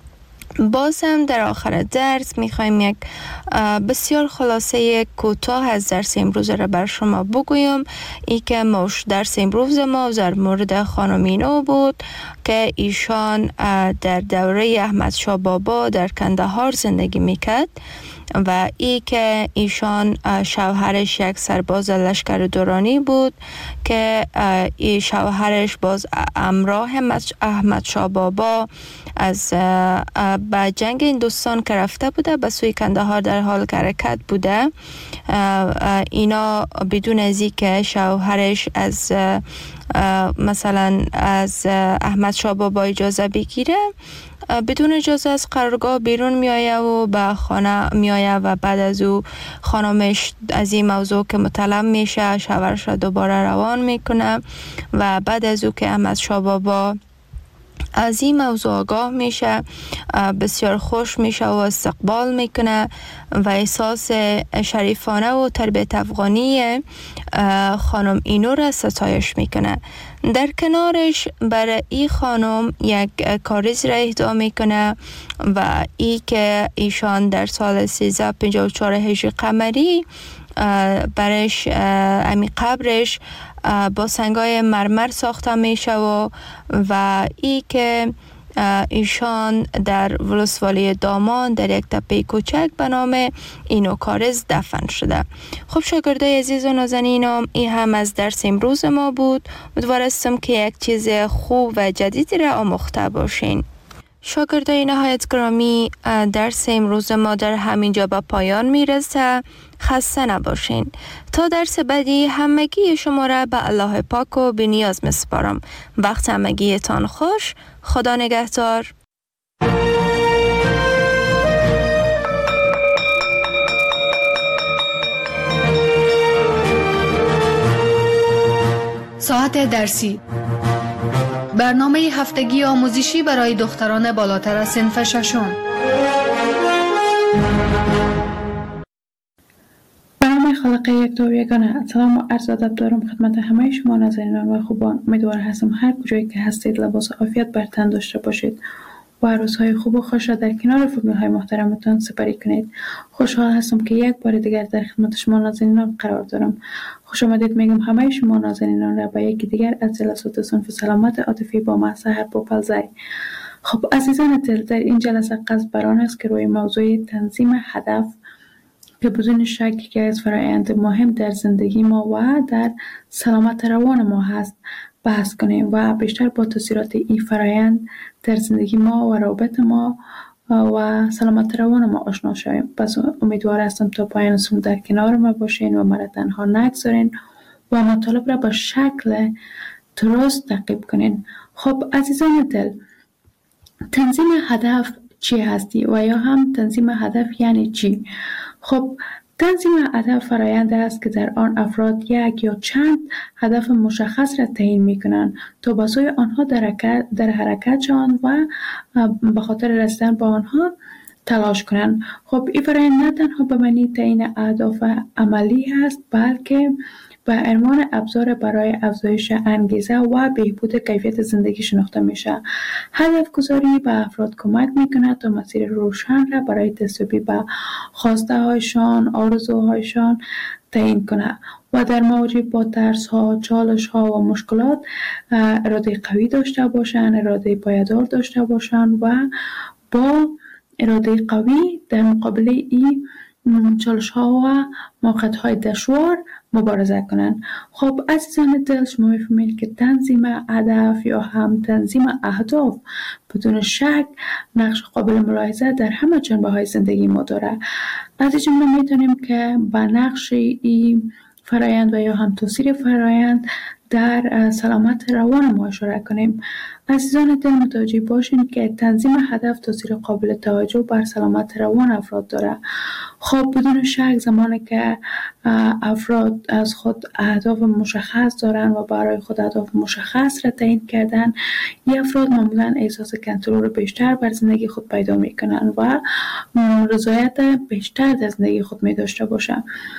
باز هم در آخر درس میخوایم یک بسیار خلاصه کوتاه از درس امروز را بر شما بگویم. ای که موش درس امروز ما در مورد خانم اینو بود که ایشان در دوره احمد شاه بابا در کندهار زندگی میکرد و ای که ایشان شوهرش یک سرباز لشکر دورانی بود که ای شوهرش باز همراه احمد شاه بابا از به جنگ هندوستان که رفته بوده به سوی کندهار در حال حرکت بوده. اینا بدون از این که شوهرش از مثلا از احمد شاه بابا اجازه بگیره بدون اجازه از قرارگاه بیرون میآید و به خانه میآید و بعد از او خانمش از این موضوع که مطلب میشه شوهرش را دوباره روان میکنه و بعد از او که احمد شاه بابا از این موضوع آگاه میشه بسیار خوش میشه و استقبال میکنه و احساس شریفانه و تربیت افغانی خانم اینو را ستایش میکنه. در کنارش برای این خانم یک کاریز را اهدا میکنه و ای که ایشان در سال سیزده پنجاه و چهار هجری قمری برش امی قبرش با سنگای مرمر ساخته میشه و و ای که ایشان در ولسوالی دامان در یک تپه کوچک به نام اینو کارز دفن شده. خب شاگردای عزیز و نازنینم، این هم از درس امروز ما بود. امیدوارم که یک چیز خوب و جدیدی را آموخته باشین. شاگردای نهایت گرامی، درس امروز ما در همینجا به پایان میرسه. خسته نباشین. تا درس بعدی همگی شما را به الله پاک و بی نیاز میسپارم. وقت همگیتان خوش. خدا نگهدار. ساعت درسی، برنامه هفتگی آموزشی برای دختران بالاتر از صنف ششم. برنامه خلق یک دو یگانه. سلام و عرض ادب دارم خدمت همه شما ناظرینان و خوبان. امیدوار هستم هر کجایی که هستید لباس عافیت بر تن داشته باشید و روزهای خوب و خوش را در کنار فامیل های محترمتان سپری کنید. خوشحال هستم که یک بار دیگر در خدمت شما ناظرینان قرار دارم. خوش آمدید میگم همه شما ناظرینان را به یکی دیگر از جلسات صنف سلامت عاطفی با من سحر پوپلزی. خب عزیزان دل، در این جلسه قصد بر آن است که روی موضوع تنظیم هدف که بدون شک یکی از فرآیند مهم در زندگی ما و در سلامت روان ما هست بحث کنیم و بیشتر با تاثیرات این فرآیند در زندگی ما و روابط ما و سلامت روان ما آشنا شویم. پس امیدوار هستم تا پایان سوم در کنار ما باشین و مرا تنها نگذارین و مطالب را با شکل درست تعقیب کنین. خب عزیزان دل، تنظیم هدف چی هستی و یا هم تنظیم هدف یعنی چی؟ خب تنظیم هدف فرآیند است که در آن افراد یک یا چند هدف مشخص را تعیین می‌کنند تا به سوی آنها در حرکت در حرکت شوند و به خاطر رسیدن به آنها تلاش کنند. خب این فرآیند نه تنها به معنی تعیین اهداف عملی است، بلکه به عنوان ابزار برای افزایش انگیزه و بهبود کیفیت زندگی شناخته میشه. هدف گذاری به افراد کمک میکنه تا مسیر روشن را برای دستیابی به خواسته هایشان، آرزوهایشان تعیین کنه و در مواجهه با ترس ها، چالش ها و مشکلات اراده قوی داشته باشند، اراده پایدار داشته باشند و با اراده قوی در مقابل این چالش ها و موقعیت های دشوار مبارزه کنند. خب عزیزان دل، شما میفهمید که تنظیم هدف یا هم تنظیم اهداف بدون شک نقش قابل ملاحظه در همه جنبه های زندگی ما داره. از این جمله میتونیم که به نقش این فرآیند و یا هم تاثیر فرآیند در سلامت روان ما اشاره کنیم. عزیزان دل، متوجه باشین که تنظیم هدف تاثیر قابل توجه بر سلامت روان افراد داره. خب بدون شک زمانی که افراد از خود اهداف مشخص دارن و برای خود اهداف مشخص را تعیین کردن، این افراد معمولا احساس کنترل بیشتر بر زندگی خود پیدا میکنن و رضایت بیشتر در زندگی خود می داشته باشن.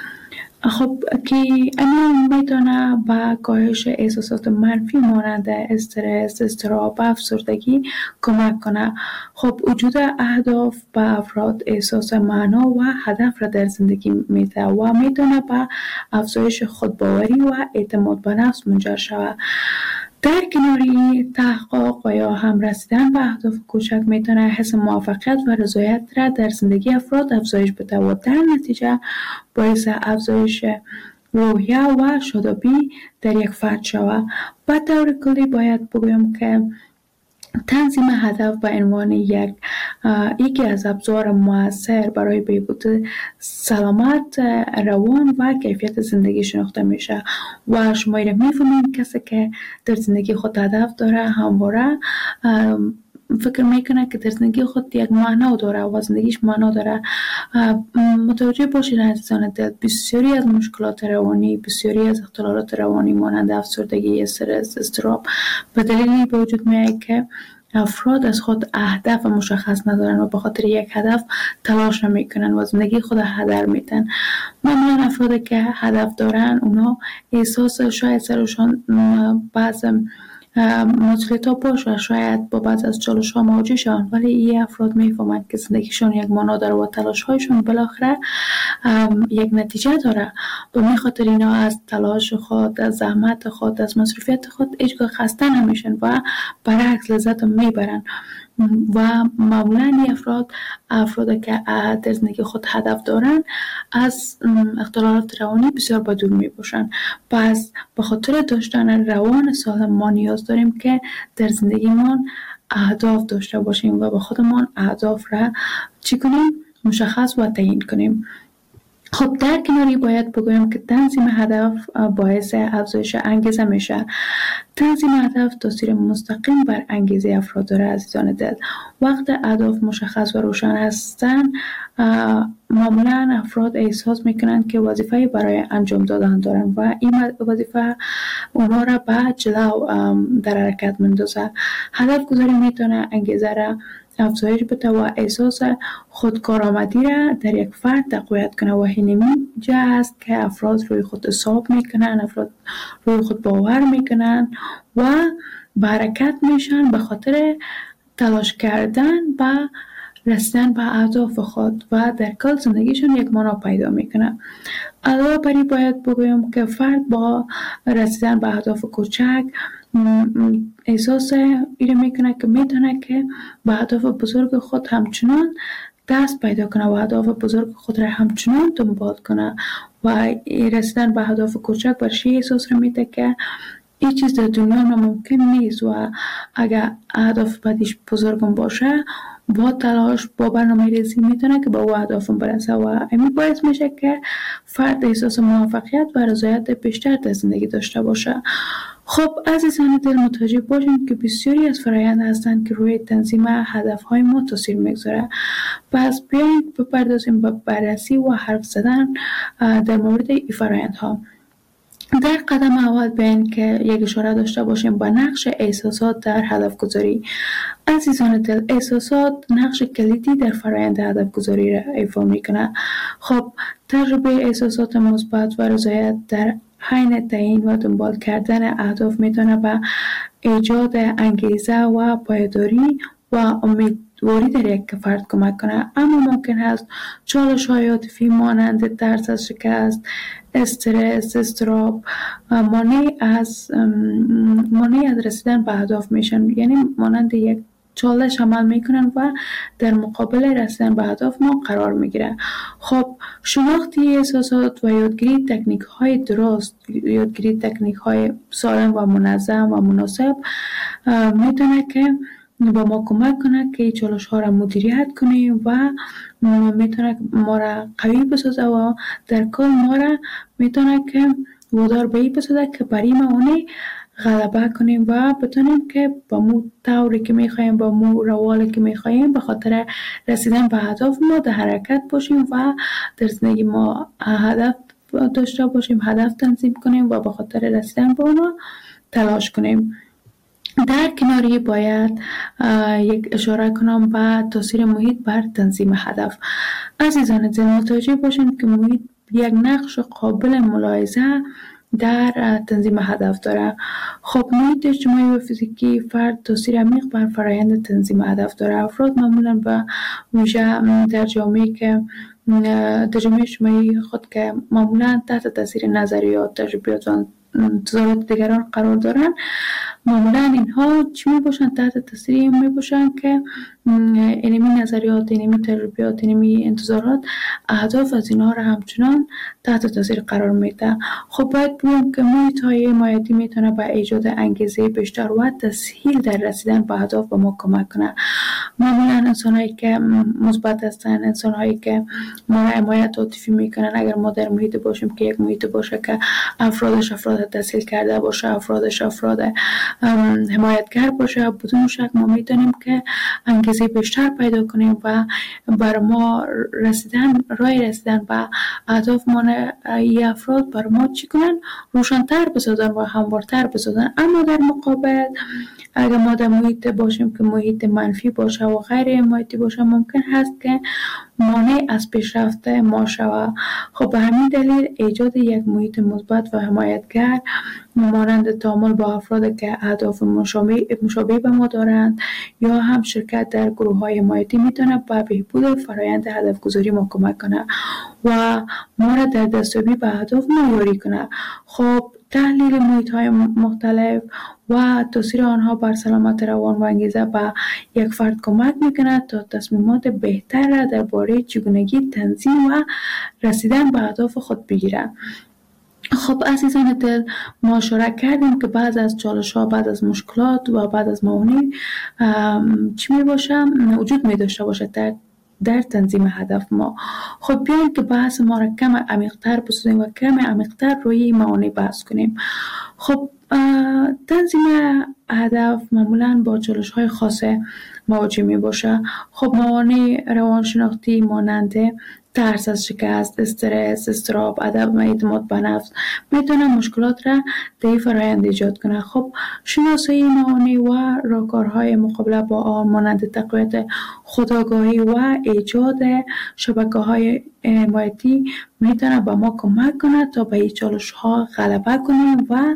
خب که این میتونه به کاهش احساسات منفی مانند استرس، اضطراب، افسردگی کمک کنه. خب وجود اهداف به افراد احساس معنا و هدف را در زندگی میده و میتونه به افزایش خودباوری و اعتماد به نفس منجر شود. در کناری تحقق و یا هم رسیدن به اهداف کوچک میتونه حس موفقیت و رضایت را در زندگی افراد افزایش بده و در نتیجه باعث افزایش روحیه و شادابی در یک فرد شود. به طور کلی باید بگویم که تنظیم هدف به عنوان یک یکی از ابزار مؤثر برای بهبود سلامت روان و کیفیت زندگی شناخته میشه و شما را میفهمید کسی که در زندگی خود هدف داره همواره فکر میکنه که در زندگی خود یک معنا داره و زندگیش معنا داره. متوجه باشید عزیزان دل، بسیاری از مشکلات روانی، بسیاری از اختلالات روانی مانند افسردگی، استرس، اضطراب به دلیلی به وجود میاد که افراد از خود اهداف مشخص ندارن و به خاطر یک هدف تلاش نمیکنن و زندگی خود هدر میدن. معمولا افرادی که هدف دارن اونا احساس شاید سرشان بعض مسئولیت ها باشه، شاید با بعض از چالش ها مواجه شدن، ولی این افراد میفهمند که زندگیشون یک معنا داره و تلاش هایشون بالاخره یک نتیجه داره و می خاطر اینا از تلاش خود، از زحمت خود، از مصروفیت خود هیچگاه خسته نمیشن و برعکس لذت میبرن. و معمولا این افراد افراد که در زندگی خود هدف دارن از اختلالات روانی بسیار با دور می باشن. پس به خاطر داشتن روان سالم ما نیاز داریم که در زندگیمان اهداف داشته باشیم و با خودمان اهداف را چی کنیم؟ مشخص و تعیین کنیم. خب در کناری باید بگویم که تنظیم هدف باعث افزایش انگیزه میشه. تنظیم هدف تاثیر مستقیم بر انگیزه افراد داره عزیزان دل. وقت اهداف مشخص و روشن هستن معمولا افراد احساس میکنن که وظیفه برای انجام دادن دارن و این وظیفه اونا را به جلو در حرکت میندازه. هدف گذاری میتونه انگیزه را افزایش بده و احساس خودکارآمدی را در یک فرد تقویت کنه و اینمی جا است که افراد روی خود حساب میکنن، افراد روی خود باور میکنن و به حرکت میشن به خاطر تلاش کردن و رسیدن به اهداف خود و در کل زندگیشون یک معنا پیدا میکنه. علاوه بر این باید بگویم که فرد با رسیدن به اهداف کوچک احساس ایره میکنه که میتونه که به اهداف بزرگ خود همچنان دست پیدا کنه و اهداف بزرگ خود را همچنان دنبال کنه و رسیدن به اهداف کوچک برشی احساس را میده که این چیز در دنیا ناممکن نیست و اگر اهداف بدیش بزرگم باشه با تلاش با برنامه ریزی میتونه که به او اهدافم برسه و همین باعث میشه که فرد احساس موفقیت و رضایت بیشتر در زندگی داشته باشه. خب عزیزان دل متوجه باشیم که بسیاری از فرآیند هستند که روی تنظیم هدفهای ما تاثیر میگذاره. پس بیایید بپردازیم به بررسی و حرف زدن در مورد این فرآیندها. در قدم اول بیاین که یک اشاره داشته باشیم با نقش احساسات در هدف گذاری. عزیزان دل، احساسات نقش کلیدی در فرآیند هدف گذاری را ایفا میکنه. خب تجربه احساسات مثبت و رضایت در حین تعیین و دنبال کردن اهداف میتونه به ایجاد انگیزه و پایداری و امیدواری در یک فرد کمک کنه، اما ممکن است چالش‌های عاطفی مانند ترس از شکست، استرس، اضطراب مانع از مانع از رسیدن به اهداف میشن، یعنی مانند یک چالش عمل میکنن و در مقابل رسیدن به اهداف ما قرار میگیره. خب شناختی احساسات و یادگیری تکنیک های درست، یادگیری تکنیک های سالم و منظم و مناسب میتونه که با ما کمک کنه که چالش ها را مدیریت کنیم و میتونه ما را قوی بسازه و در کل ما را میتونه که وادار به این بسازه که برای ما اونی غلبه کنیم و بتونیم که با مو طوری که میخواییم، با مو روالی که میخواییم به خاطر رسیدن به هدف ما در حرکت باشیم و در زندگی ما هدف داشته باشیم، هدف تنظیم کنیم و به خاطر رسیدن به اونا تلاش کنیم. در کناری باید یک اشاره کنم به تاثیر محیط بر تنظیم هدف. عزیزان دل متوجه باشید که محیط یک نقش قابل ملاحظه در تنظیم هدف داره. خب محیط اجتماعی و فیزیکی فرد تاثیر عمیق بر فرآیند تنظیم هدف داره. افراد معمولا به ویژه در جامعه که در جامعه اجتماعی خود که معمولا تحت تاثیر نظریات، تجربیات و انتظارات دیگران قرار دارن، معمولا اینها چی می باشن؟ تحت تاثیر این می باشن که اینمی نظریات، اینمی تجربیات، اینمی انتظارات اهداف از اینها را همچنان تحت تاثیر قرار میده. خب باید بگم که محیط های حمایتی میتونه به ایجاد انگیزه بیشتر و تسهیل در رسیدن به اهداف به ما کمک کنه. معمولا انسان هایی که مثبت هستن، انسان هایی که ما را حمایت عاطفی میکنن، اگر ما در محیط باشیم که یک محیط باشه که افرادش افراد تسهیل کرده باشه، افرادش افراد حمایتگر باشه، بدون شک ما میتونیم که انگیزه بیشتر پیدا کنیم و بر ما رسیدن راه رسیدن به اهداف ما ای افراد بر ما چی کنن؟ روشن‌تر بسازن و هموارتر بسازن. اما در مقابل اگر ما در محیط باشیم که محیط منفی باشه و غیر حمایتی باشه، ممکن هست که مانع از پیشرفت ما شود. خب به همین دلیل ایجاد یک محیط مثبت و حمایتگر مانند تعامل با افراد که اهداف مشابه مشابه به ما دارند یا هم شرکت در گروه‌های حمایتی میتونه به بهبود فرآیند هدف گذاری ما کمک کنه و ما را در دستیابی به اهداف ما یاری کنه. خب تحلیل محیط‌های مختلف و تاثیر آنها بر سلامت روان و انگیزه به یک فرد کمک میکنه تا تصمیمات بهتر را درباره چگونگی تنظیم و رسیدن به اهداف خود بگیره. خب عزیزان دل، ما شرک کردیم که بعد از چالش ها، بعد از مشکلات و بعد از موانع چی می باشه؟ وجود می داشته باشه در در تنظیم هدف ما. خب بیایم که بحث ما را کم عمیق‌تر بسازیم و کم عمیق‌تر روی موانع بحث کنیم. خب تنظیم هدف معمولاً با چالش های خاص مواجه می باشه. خب موانع روانشناختی مانند ترس از شکست، استرس، اضطراب، عدم اعتماد به نفس میتونه مشکلات را در فرآیند ایجاد کنه. خب شناسایی موانع و راهکارهای مقابله با آن مانند تقویت خودآگاهی و ایجاد شبکه‌های حمایتی میتونه به ما کمک کنه تا به این چالش‌ها غلبه کنیم و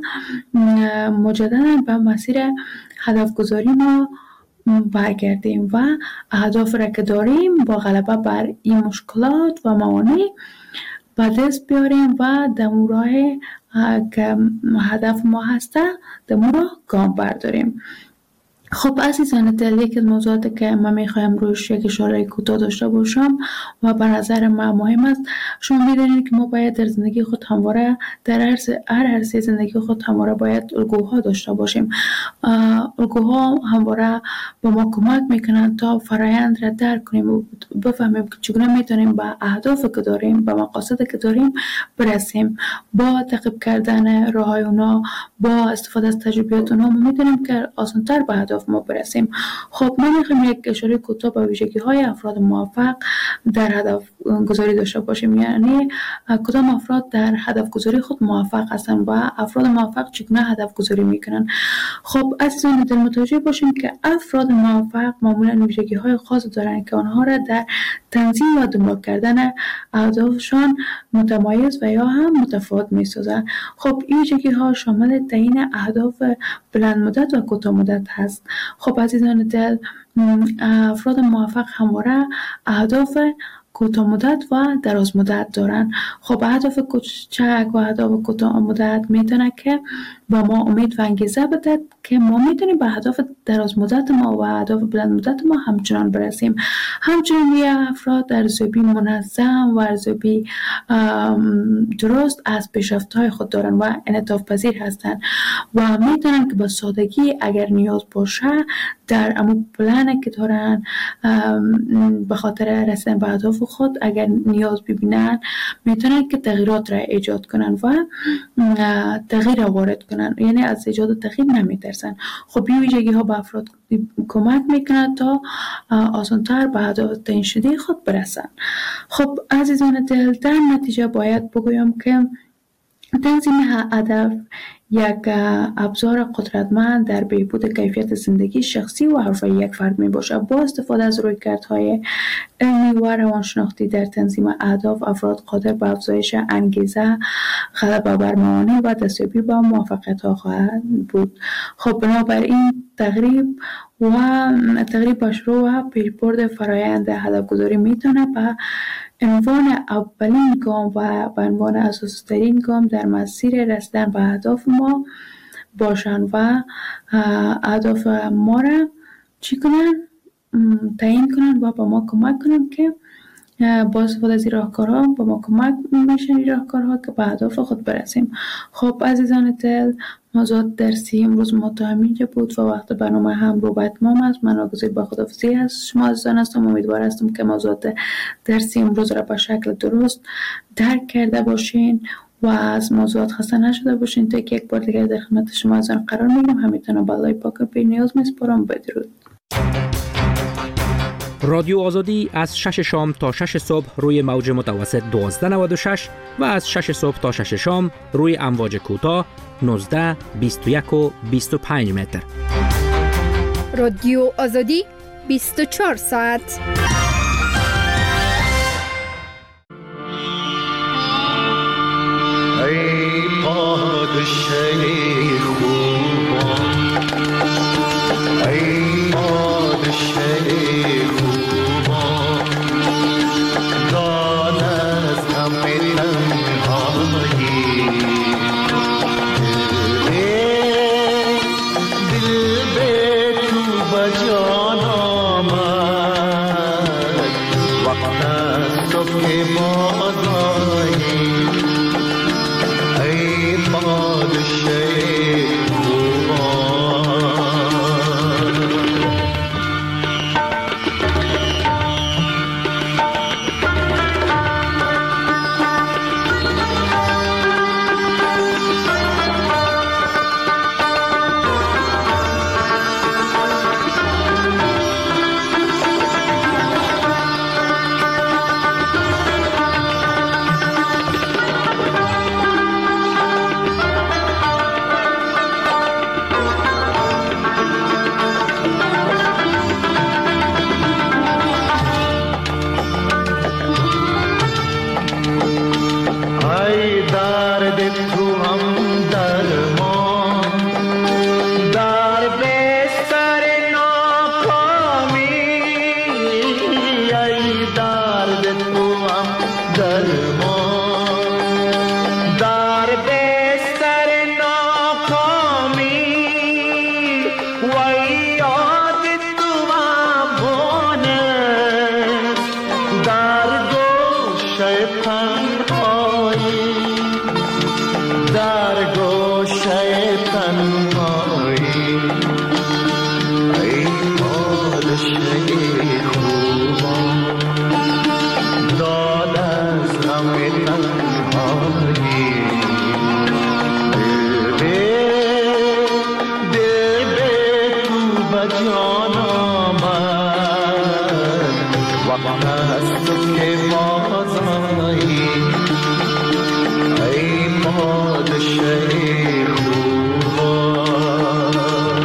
مجددا به مسیر هدف گذاری ما برگردیم و اهداف را که داریم با غلبه بر این مشکلات و موانع به دست بیاریم و دمو راه که هدف ما هسته دمو راه گام برداریم. خب عزیزان دل، یکی از موضوعاتی که من میخوایم روش یک اشاره کوتاه داشته باشم و به نظر من مهم است، شما میدونید که ما باید در زندگی خود همواره در هر عرصه زندگی خود همواره باید الگوها داشته باشیم. الگوها همواره به ما کمک میکنن تا فرایند را درک کنیم و بفهمیم که چگونه میتونیم به اهداف که داریم، به مقاصد که داریم برسیم. با تعقیب کردن راههای اونا، با استفاده از تجربیات اونا، ما میتونیم که آسان‌تر به اهداف ما برسیم. خب من میخوام یک اشاره کوتاه به ویژگی های افراد موفق در هدف گذاری داشته باشیم، یعنی کدام افراد در هدف گذاری خود موفق هستن و افراد موفق چگونه هدف گذاری میکنن. خب عزیزان دل، متوجه باشیم که افراد موفق معمولا ویژگی های خاص دارن که آنها را در تنظیم و دنبال کردن اهدافشان متمایز و یا هم متفاوت میسازن. خب این ویژگی ها شامل تعیین اهداف بلند مدت و کوتاه مدت هست. خب عزیزان دل، افراد موفق همواره اهداف کوتاه مدت و دراز مدت دارن. خب اهداف کوچک و اهداف کوتاه مدت میتونه که با ما امید و انگیزه بده که ما میتونیم به اهداف دراز مدت ما و اهداف بلند مدت ما همچنان برسیم. همچنین یه افراد ارزیابی منظم و ارزیابی درست از پیشرفت‌های خود دارن و انعطاف پذیر هستن و میتونن که با سادگی اگر نیاز باشه در امو پلانی که دارن به خاطر رسیدن به اهداف خود اگر نیاز ببینن میتونن که تغییرات را ایجاد کنن و تغییر وارد کنن، یعنی از ایجاد تغییر نمیترسن. خب این ویژگی ها به افراد کمک میکنه تا آسان‌تر به اهداف تعیین شده خود برسن. خب عزیزان دل، در نتیجه باید بگویم که تنظیم هدف یک ابزار قدرتمند در بهبود کیفیت زندگی شخصی و حرفه‌ای یک فرد می باشد. با استفاده از رویکردهای علمی و روانشناختی در تنظیم اهداف، افراد قادر به افزایش انگیزه، غلبه بر موانع و دستیابی به موفقیت‌ها خواهند بود. خب بنابراین تقریب و تقریب به شروع و پیشبرد فرایند هدف‌گذاری میتونه به عنوان اولین گام و به عنوان اساسی ترین گام در مسیر رسیدن به اهداف ما باشن و اهداف ما را چی کنن؟ تعیین کنن و با ما کمک کنن که با استفاده از این راهکارها با ما کمک میشن این راهکارها که به اهداف خود برسیم. خب عزیزان دل، موضوعات درسی امروز ما تا همینجا بود و وقت برنامه هم رو به اتمام است. من آگزید با خداحافظی از شما عزیزان هستم. امیدوار هستم که موضوعات درسی امروز را به شکل درست درک کرده باشین و از موضوعات خسته نشده باشین. تا که یک بار دیگر در خدمت شما عزیزان قرار میگیرم. همینطور به الله پاک و پیر نیاز میسپارم. بدرود. رادیو آزادی از شش شام تا شش صبح روی موج متوسط دوازده نود و شش و از شش صبح تا شش شام روی امواج کوتاه نوزده، بیست و یک و بیست و پنج متر. رادیو آزادی بیست و چهار ساعت. ای پادشه خوبان، ای پادشه خوبان، دان از همه تنهایی دل به تو بجان آمد وقت از صبح بازایی. ای وای یاد تو امانه در گوشه تنهایی در گوشه تنهایی ای پادشه خوبان داد از غم تنهایی جان آمد وقت است که باز آیی ای پادشه خوبان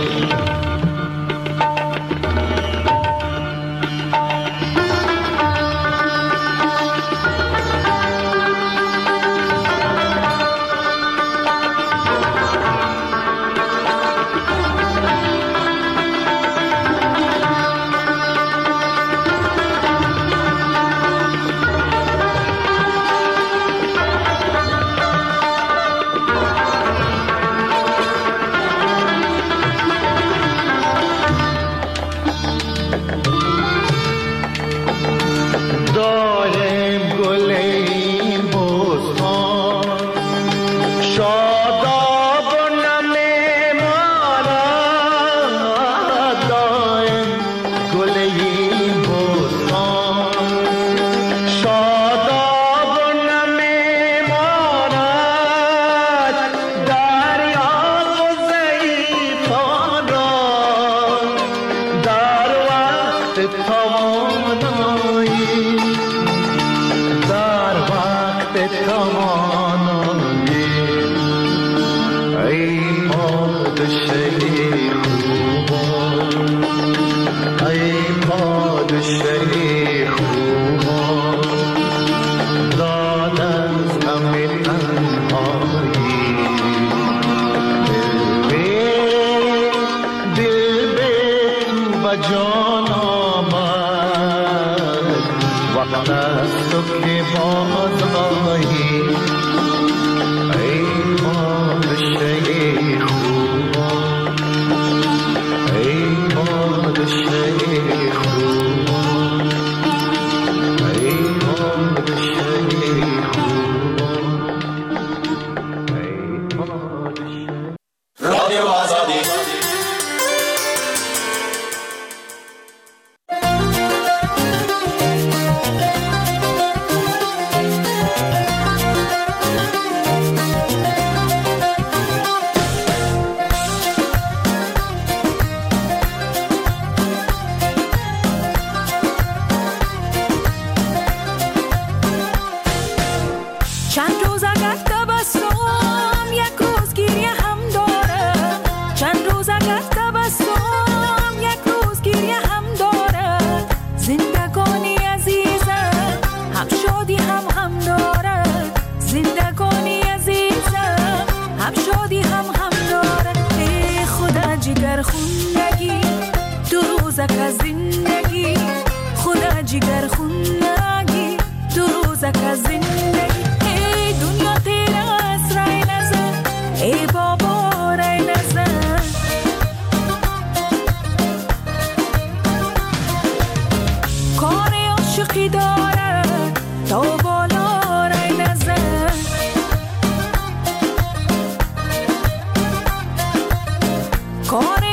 جان آمد وقت است که باز آیی ای پادشه خوبان ای پادشه خوبان ای پادشه خوبان ای پادشه رادیو آزادی کار